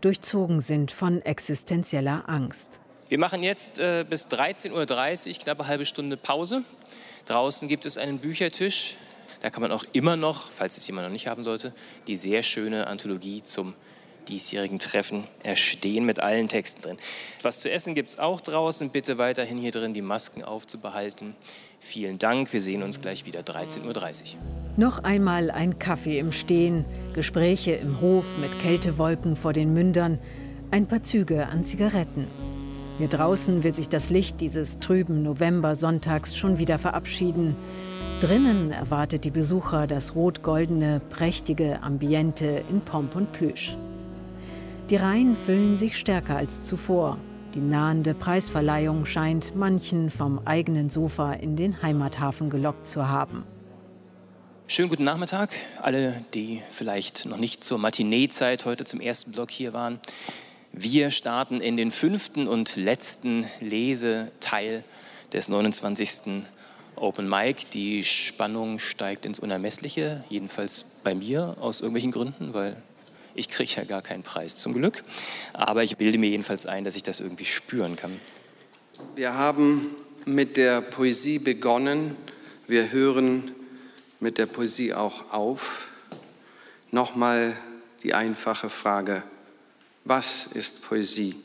durchzogen sind von existenzieller Angst. Wir machen jetzt äh, bis dreizehn Uhr dreißig, knappe halbe Stunde Pause. Draußen gibt es einen Büchertisch. Da kann man auch immer noch, falls es jemand noch nicht haben sollte, die sehr schöne Anthologie zum diesjährigen Treffen erstehen mit allen Texten drin. Was zu essen gibt es auch draußen. Bitte weiterhin hier drin die Masken aufzubehalten. Vielen Dank. Wir sehen uns gleich wieder dreizehn Uhr dreißig. Noch einmal ein Kaffee im Stehen, Gespräche im Hof mit Kältewolken vor den Mündern, ein paar Züge an Zigaretten. Hier draußen wird sich das Licht dieses trüben November-Sonntags schon wieder verabschieden. Drinnen erwartet die Besucher das rot-goldene, prächtige Ambiente in Pomp und Plüsch. Die Reihen füllen sich stärker als zuvor. Die nahende Preisverleihung scheint manchen vom eigenen Sofa in den Heimathafen gelockt zu haben. Schönen guten Nachmittag. Alle, die vielleicht noch nicht zur Matineezeit heute zum ersten Block hier waren. Wir starten in den fünften und letzten Leseteil des neunundzwanzigsten Open Mic. Die Spannung steigt ins Unermessliche, jedenfalls bei mir aus irgendwelchen Gründen, weil ich kriege ja gar keinen Preis zum Glück. Aber ich bilde mir jedenfalls ein, dass ich das irgendwie spüren kann. Wir haben mit der Poesie begonnen. Wir hören mit der Poesie auch auf. Nochmal die einfache Frage: Was ist Poesie?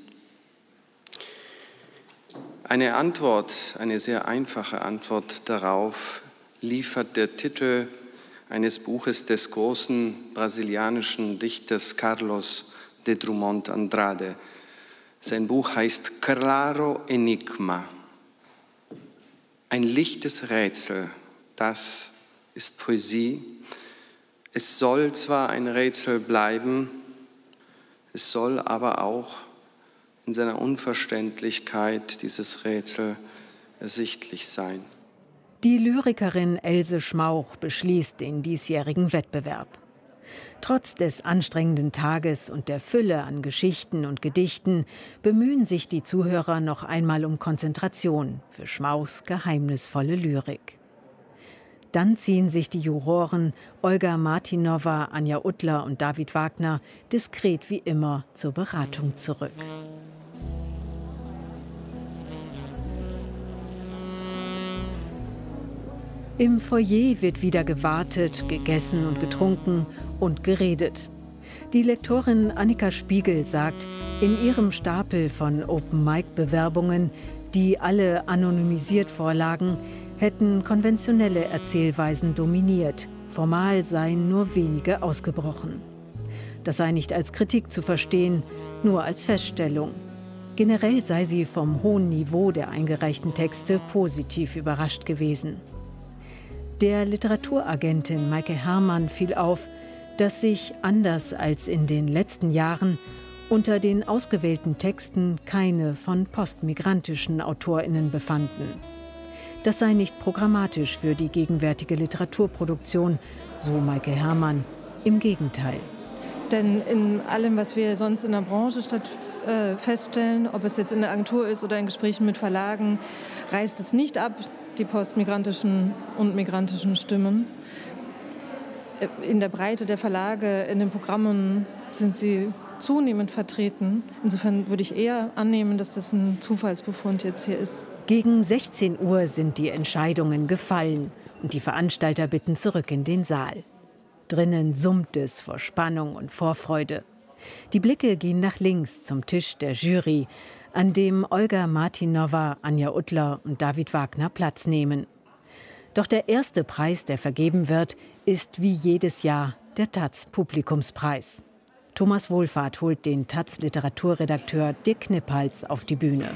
Eine Antwort, eine sehr einfache Antwort darauf liefert der Titel eines Buches des großen brasilianischen Dichters Carlos de Drummond Andrade. Sein Buch heißt Claro Enigma. Ein lichtes Rätsel, das ist Poesie. Es soll zwar ein Rätsel bleiben, es soll aber auch in seiner Unverständlichkeit dieses Rätsel ersichtlich sein. Die Lyrikerin Else Schmauch beschließt den diesjährigen Wettbewerb. Trotz des anstrengenden Tages und der Fülle an Geschichten und Gedichten bemühen sich die Zuhörer noch einmal um Konzentration für Schmauchs geheimnisvolle Lyrik. Dann ziehen sich die Juroren Olga Martinowa, Anja Uttler und David Wagner diskret wie immer zur Beratung zurück. Im Foyer wird wieder gewartet, gegessen und getrunken und geredet. Die Lektorin Annika Spiegel sagt, in ihrem Stapel von Open-Mic-Bewerbungen, die alle anonymisiert vorlagen, hätten konventionelle Erzählweisen dominiert. Formal seien nur wenige ausgebrochen. Das sei nicht als Kritik zu verstehen, nur als Feststellung. Generell sei sie vom hohen Niveau der eingereichten Texte positiv überrascht gewesen. Der Literaturagentin Maike Herrmann fiel auf, dass sich, anders als in den letzten Jahren, unter den ausgewählten Texten keine von postmigrantischen AutorInnen befanden. Das sei nicht programmatisch für die gegenwärtige Literaturproduktion, so Maike Herrmann. Im Gegenteil. Denn in allem, was wir sonst in der Branche statt, äh, feststellen, ob es jetzt in der Agentur ist oder in Gesprächen mit Verlagen, reißt es nicht ab, die postmigrantischen und migrantischen Stimmen. In der Breite der Verlage, in den Programmen sind sie zunehmend vertreten. Insofern würde ich eher annehmen, dass das ein Zufallsbefund jetzt hier ist. Gegen sechzehn Uhr sind die Entscheidungen gefallen und die Veranstalter bitten zurück in den Saal. Drinnen summt es vor Spannung und Vorfreude. Die Blicke gehen nach links zum Tisch der Jury, an dem Olga Martinowa, Anja Uttler und David Wagner Platz nehmen. Doch der erste Preis, der vergeben wird, ist wie jedes Jahr der taz-Publikumspreis. Thomas Wohlfahrt holt den taz-Literaturredakteur Dirk Kniphals auf die Bühne.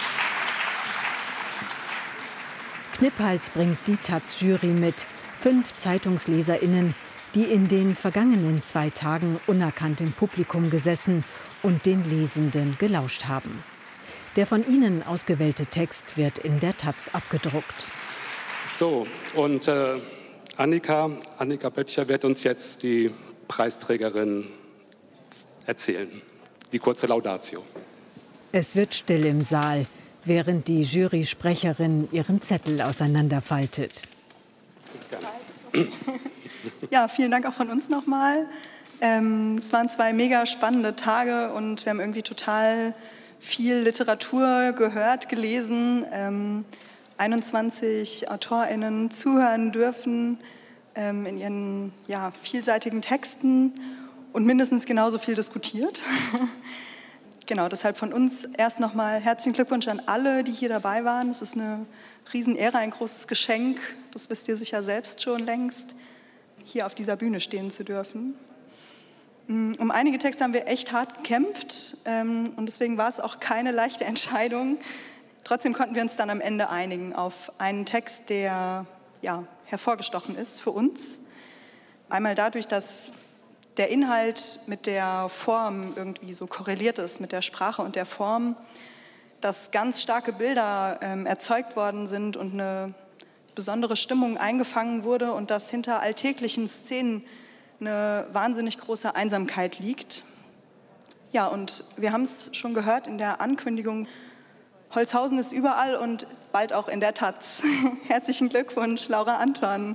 Kniphals bringt die taz-Jury mit, fünf ZeitungsleserInnen, die in den vergangenen zwei Tagen unerkannt im Publikum gesessen und den Lesenden gelauscht haben. Der von ihnen ausgewählte Text wird in der Taz abgedruckt. So, und äh, Annika, Annika Böttcher wird uns jetzt die Preisträgerin erzählen. Die kurze Laudatio. Es wird still im Saal, während die Jurysprecherin ihren Zettel auseinanderfaltet. Gerne. Ja, vielen Dank auch von uns nochmal. Ähm, es waren zwei mega spannende Tage und wir haben irgendwie total viel Literatur gehört, gelesen, ähm, einundzwanzig AutorInnen zuhören dürfen ähm, in ihren ja, vielseitigen Texten und mindestens genauso viel diskutiert. Genau, deshalb von uns erst nochmal herzlichen Glückwunsch an alle, die hier dabei waren. Es ist eine Riesenehre, ein großes Geschenk, das wisst ihr sicher selbst schon längst, hier auf dieser Bühne stehen zu dürfen. Um einige Texte haben wir echt hart gekämpft ähm, und deswegen war es auch keine leichte Entscheidung. Trotzdem konnten wir uns dann am Ende einigen auf einen Text, der ja, hervorgestochen ist für uns. Einmal dadurch, dass der Inhalt mit der Form irgendwie so korreliert ist, mit der Sprache und der Form, dass ganz starke Bilder ähm, erzeugt worden sind und eine besondere Stimmung eingefangen wurde und dass hinter alltäglichen Szenen eine wahnsinnig große Einsamkeit liegt. Ja, und wir haben es schon gehört in der Ankündigung, Holzhausen ist überall und bald auch in der Taz. Herzlichen Glückwunsch, Laura Anton.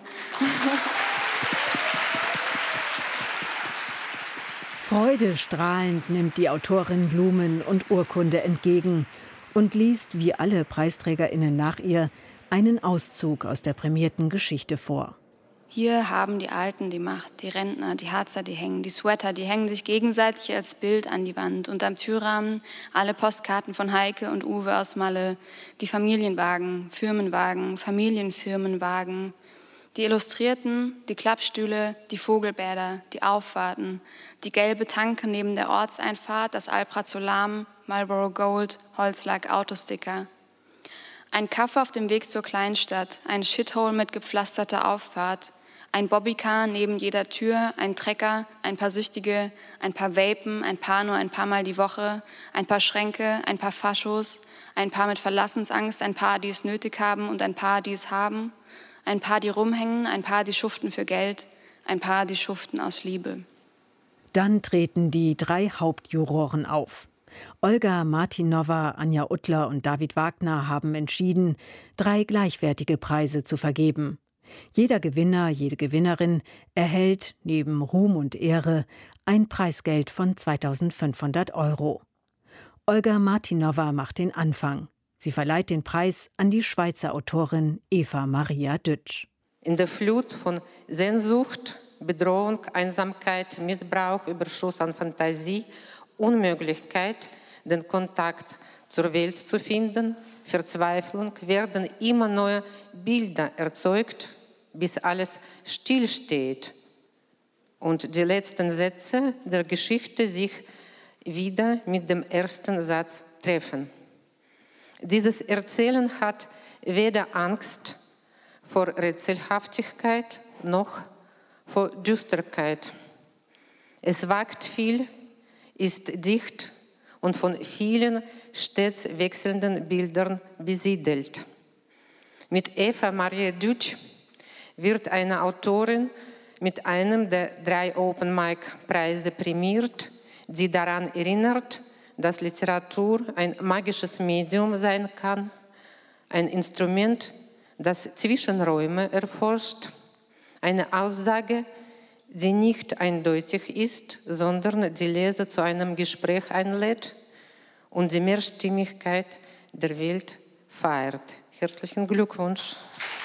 Freudestrahlend nimmt die Autorin Blumen und Urkunde entgegen und liest, wie alle PreisträgerInnen nach ihr, einen Auszug aus der prämierten Geschichte vor. Hier haben die Alten die Macht, die Rentner, die Harzer, die hängen, die Sweater, die hängen sich gegenseitig als Bild an die Wand. Und am Türrahmen alle Postkarten von Heike und Uwe aus Malle, die Familienwagen, Firmenwagen, Familienfirmenwagen, die Illustrierten, die Klappstühle, die Vogelbäder, die Auffahrten, die gelbe Tanke neben der Ortseinfahrt, das Alprazolam, Marlboro Gold, Holzlack, Autosticker. Ein Kaff auf dem Weg zur Kleinstadt, ein Shithole mit gepflasterter Auffahrt, ein Bobbycar neben jeder Tür, ein Trecker, ein paar Süchtige, ein paar Vapen, ein paar nur ein paar Mal die Woche, ein paar Schränke, ein paar Faschos, ein paar mit Verlassensangst, ein paar, die es nötig haben und ein paar, die es haben, ein paar, die rumhängen, ein paar, die schuften für Geld, ein paar, die schuften aus Liebe. Dann treten die drei Hauptjuroren auf. Olga Martinova, Anja Uttler und David Wagner haben entschieden, drei gleichwertige Preise zu vergeben. Jeder Gewinner, jede Gewinnerin erhält neben Ruhm und Ehre ein Preisgeld von zweitausendfünfhundert Euro. Olga Martinova macht den Anfang. Sie verleiht den Preis an die Schweizer Autorin Eva Maria Dütsch. In der Flut von Sehnsucht, Bedrohung, Einsamkeit, Missbrauch, Überschuss an Fantasie, Unmöglichkeit, den Kontakt zur Welt zu finden, Verzweiflung, werden immer neue Bilder erzeugt, bis alles stillsteht und die letzten Sätze der Geschichte sich wieder mit dem ersten Satz treffen. Dieses Erzählen hat weder Angst vor Rätselhaftigkeit noch vor Düsterkeit. Es wagt viel, ist dicht und von vielen stets wechselnden Bildern besiedelt. Mit Eva Maria Dütsch wird eine Autorin mit einem der drei Open-Mic-Preise prämiert, die daran erinnert, dass Literatur ein magisches Medium sein kann, ein Instrument, das Zwischenräume erforscht, eine Aussage, die nicht eindeutig ist, sondern die Leser zu einem Gespräch einlädt und die Mehrstimmigkeit der Welt feiert. Herzlichen Glückwunsch.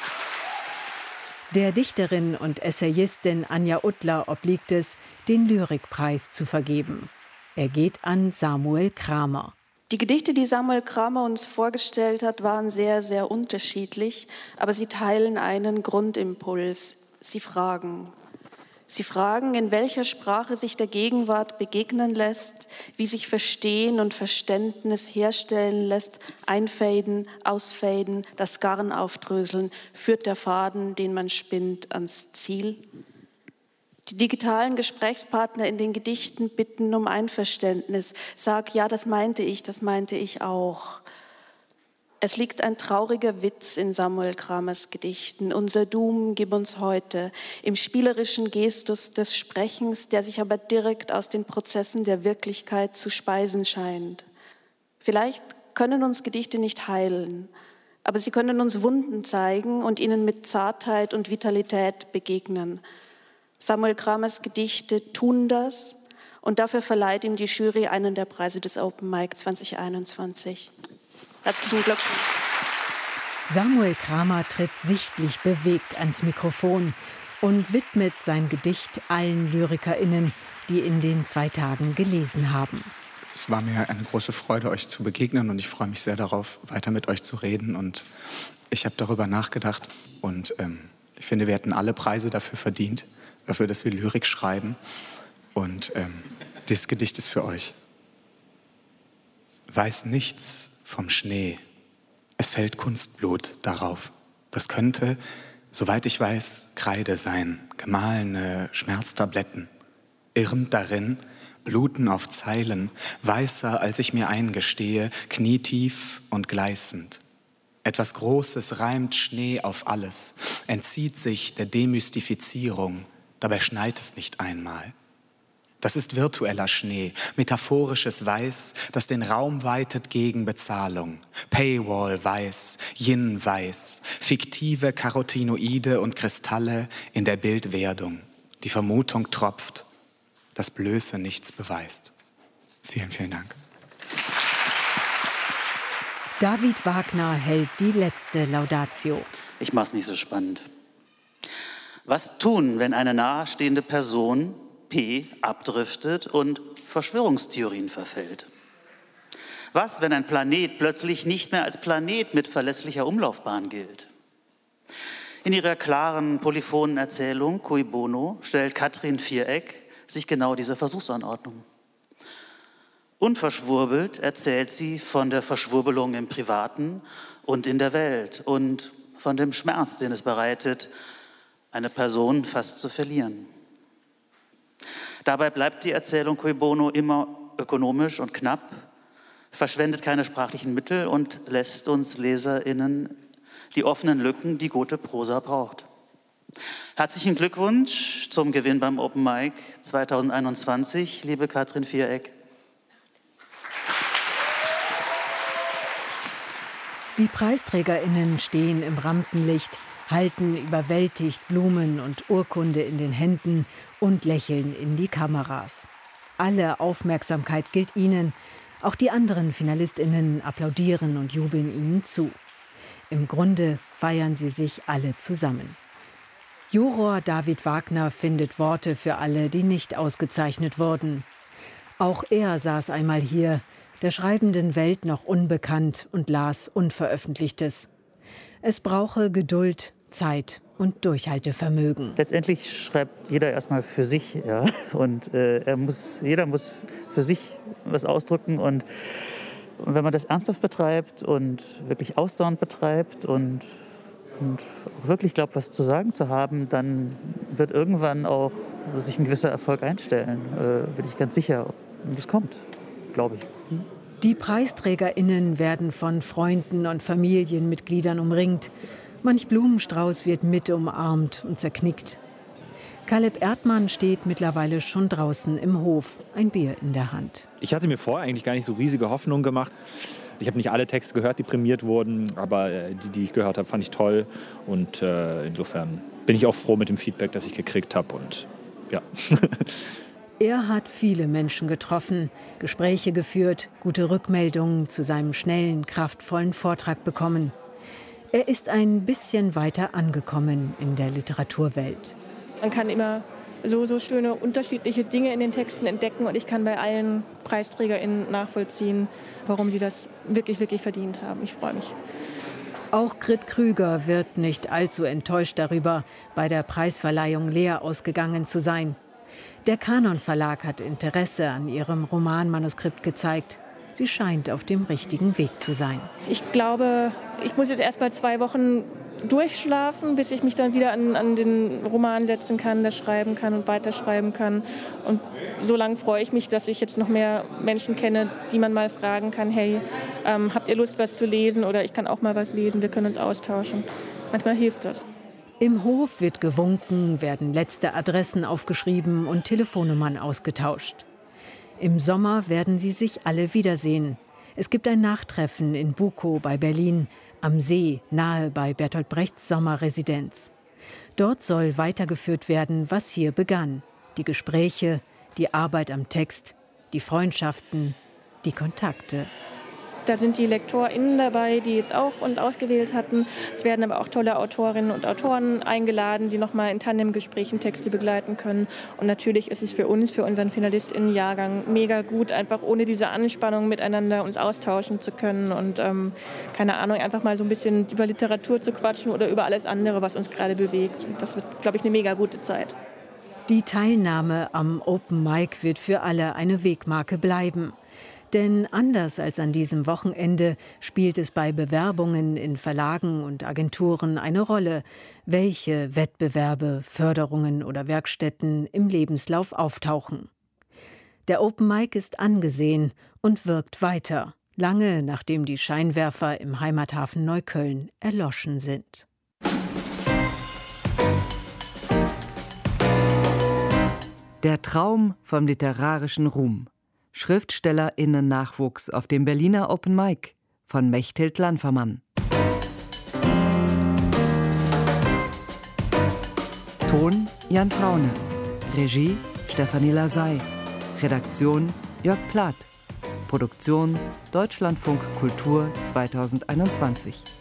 Der Dichterin und Essayistin Anja Uttler obliegt es, den Lyrikpreis zu vergeben. Er geht an Samuel Kramer. Die Gedichte, die Samuel Kramer uns vorgestellt hat, waren sehr, sehr unterschiedlich, aber sie teilen einen Grundimpuls. Sie fragen. Sie fragen, in welcher Sprache sich der Gegenwart begegnen lässt, wie sich Verstehen und Verständnis herstellen lässt, einfaden, ausfaden, das Garn aufdröseln, führt der Faden, den man spinnt, ans Ziel. Die digitalen Gesprächspartner in den Gedichten bitten um Einverständnis. Sag, ja, das meinte ich, das meinte ich auch. Es liegt ein trauriger Witz in Samuel Kramers Gedichten. Unser Doom gib uns heute, im spielerischen Gestus des Sprechens, der sich aber direkt aus den Prozessen der Wirklichkeit zu speisen scheint. Vielleicht können uns Gedichte nicht heilen, aber sie können uns Wunden zeigen und ihnen mit Zartheit und Vitalität begegnen. Samuel Kramers Gedichte tun das und dafür verleiht ihm die Jury einen der Preise des Open Mic zwanzig einundzwanzig. Herzlichen Glückwunsch. Samuel Kramer tritt sichtlich bewegt ans Mikrofon und widmet sein Gedicht allen LyrikerInnen, die in den zwei Tagen gelesen haben. Es war mir eine große Freude, euch zu begegnen und ich freue mich sehr darauf, weiter mit euch zu reden. Und ich habe darüber nachgedacht und ähm, ich finde, wir hätten alle Preise dafür verdient, dafür, dass wir Lyrik schreiben. Und ähm, dieses Gedicht ist für euch. Weiß nichts vom Schnee. Es fällt Kunstblut darauf. Das könnte, soweit ich weiß, Kreide sein, gemahlene Schmerztabletten. Irrend darin, bluten auf Zeilen, weißer, als ich mir eingestehe, knietief und gleißend. Etwas Großes reimt Schnee auf alles, entzieht sich der Demystifizierung, dabei schneit es nicht einmal. Das ist virtueller Schnee, metaphorisches Weiß, das den Raum weitet gegen Bezahlung. Paywall weiß, Yin weiß, fiktive Carotinoide und Kristalle in der Bildwerdung. Die Vermutung tropft, das Blöße nichts beweist. Vielen, vielen Dank. David Wagner hält die letzte Laudatio. Ich mach's nicht so spannend. Was tun, wenn eine nahestehende Person P abdriftet und Verschwörungstheorien verfällt? Was, wenn ein Planet plötzlich nicht mehr als Planet mit verlässlicher Umlaufbahn gilt? In ihrer klaren, polyphonen Erzählung Cui Bono stellt Katrin Viereck sich genau diese Versuchsanordnung. Unverschwurbelt erzählt sie von der Verschwurbelung im Privaten und in der Welt und von dem Schmerz, den es bereitet, eine Person fast zu verlieren. Dabei bleibt die Erzählung Cui Bono immer ökonomisch und knapp, verschwendet keine sprachlichen Mittel und lässt uns LeserInnen die offenen Lücken, die gute Prosa braucht. Herzlichen Glückwunsch zum Gewinn beim Open Mic zwanzig einundzwanzig, liebe Katrin Viereck. Die PreisträgerInnen stehen im Rampenlicht, halten überwältigt Blumen und Urkunde in den Händen und lächeln in die Kameras. Alle Aufmerksamkeit gilt ihnen, auch die anderen FinalistInnen applaudieren und jubeln ihnen zu. Im Grunde feiern sie sich alle zusammen. Juror David Wagner findet Worte für alle, die nicht ausgezeichnet wurden. Auch er saß einmal hier, der schreibenden Welt noch unbekannt, und las Unveröffentlichtes. Es brauche Geduld, Zeit und Durchhaltevermögen. Letztendlich schreibt jeder erstmal für sich, ja, und äh, er muss, jeder muss für sich was ausdrücken. Und, und wenn man das ernsthaft betreibt und wirklich ausdauernd betreibt und, und auch wirklich glaubt, was zu sagen zu haben, dann wird irgendwann auch sich ein gewisser Erfolg einstellen, äh, bin ich ganz sicher. Und es kommt, glaube ich. Hm? Die PreisträgerInnen werden von Freunden und Familienmitgliedern umringt. Manch Blumenstrauß wird mit umarmt und zerknickt. Caleb Erdmann steht mittlerweile schon draußen im Hof, ein Bier in der Hand. Ich hatte mir vorher eigentlich gar nicht so riesige Hoffnungen gemacht. Ich habe nicht alle Texte gehört, die prämiert wurden, aber die, die ich gehört habe, fand ich toll. Und äh, insofern bin ich auch froh mit dem Feedback, das ich gekriegt habe. Und ja. Er hat viele Menschen getroffen, Gespräche geführt, gute Rückmeldungen zu seinem schnellen, kraftvollen Vortrag bekommen. Er ist ein bisschen weiter angekommen in der Literaturwelt. Man kann immer so, so schöne unterschiedliche Dinge in den Texten entdecken und ich kann bei allen PreisträgerInnen nachvollziehen, warum sie das wirklich, wirklich verdient haben. Ich freue mich. Auch Grit Krüger wird nicht allzu enttäuscht darüber, bei der Preisverleihung leer ausgegangen zu sein. Der Kanon Verlag hat Interesse an ihrem Romanmanuskript gezeigt. Sie scheint auf dem richtigen Weg zu sein. Ich glaube, ich muss jetzt erst mal zwei Wochen durchschlafen, bis ich mich dann wieder an, an den Roman setzen kann, das schreiben kann und weiterschreiben kann. Und so lange freue ich mich, dass ich jetzt noch mehr Menschen kenne, die man mal fragen kann, hey, ähm, habt ihr Lust, was zu lesen? Oder ich kann auch mal was lesen, wir können uns austauschen. Manchmal hilft das. Im Hof wird gewunken, werden letzte Adressen aufgeschrieben und Telefonnummern ausgetauscht. Im Sommer werden sie sich alle wiedersehen. Es gibt ein Nachtreffen in Bukow bei Berlin, am See, nahe bei Bertolt Brechts Sommerresidenz. Dort soll weitergeführt werden, was hier begann. Die Gespräche, die Arbeit am Text, die Freundschaften, die Kontakte. Da sind die LektorInnen dabei, die jetzt auch uns ausgewählt hatten. Es werden aber auch tolle Autorinnen und Autoren eingeladen, die nochmal in Tandemgesprächen Texte begleiten können. Und natürlich ist es für uns, für unseren FinalistInnen-Jahrgang mega gut, einfach ohne diese Anspannung miteinander uns austauschen zu können und ähm, keine Ahnung, einfach mal so ein bisschen über Literatur zu quatschen oder über alles andere, was uns gerade bewegt. Und das wird, glaube ich, eine mega gute Zeit. Die Teilnahme am Open Mic wird für alle eine Wegmarke bleiben. Denn anders als an diesem Wochenende spielt es bei Bewerbungen in Verlagen und Agenturen eine Rolle, welche Wettbewerbe, Förderungen oder Werkstätten im Lebenslauf auftauchen. Der Open Mic ist angesehen und wirkt weiter, lange nachdem die Scheinwerfer im Heimathafen Neukölln erloschen sind. Der Traum vom literarischen Ruhm. SchriftstellerInnen-Nachwuchs auf dem Berliner Open Mic von Mechthild Lanfermann. Ton Jan Fraune. Regie Stefanie Lasey. Redaktion Jörg Plath. Produktion Deutschlandfunk Kultur zweitausendeinundzwanzig.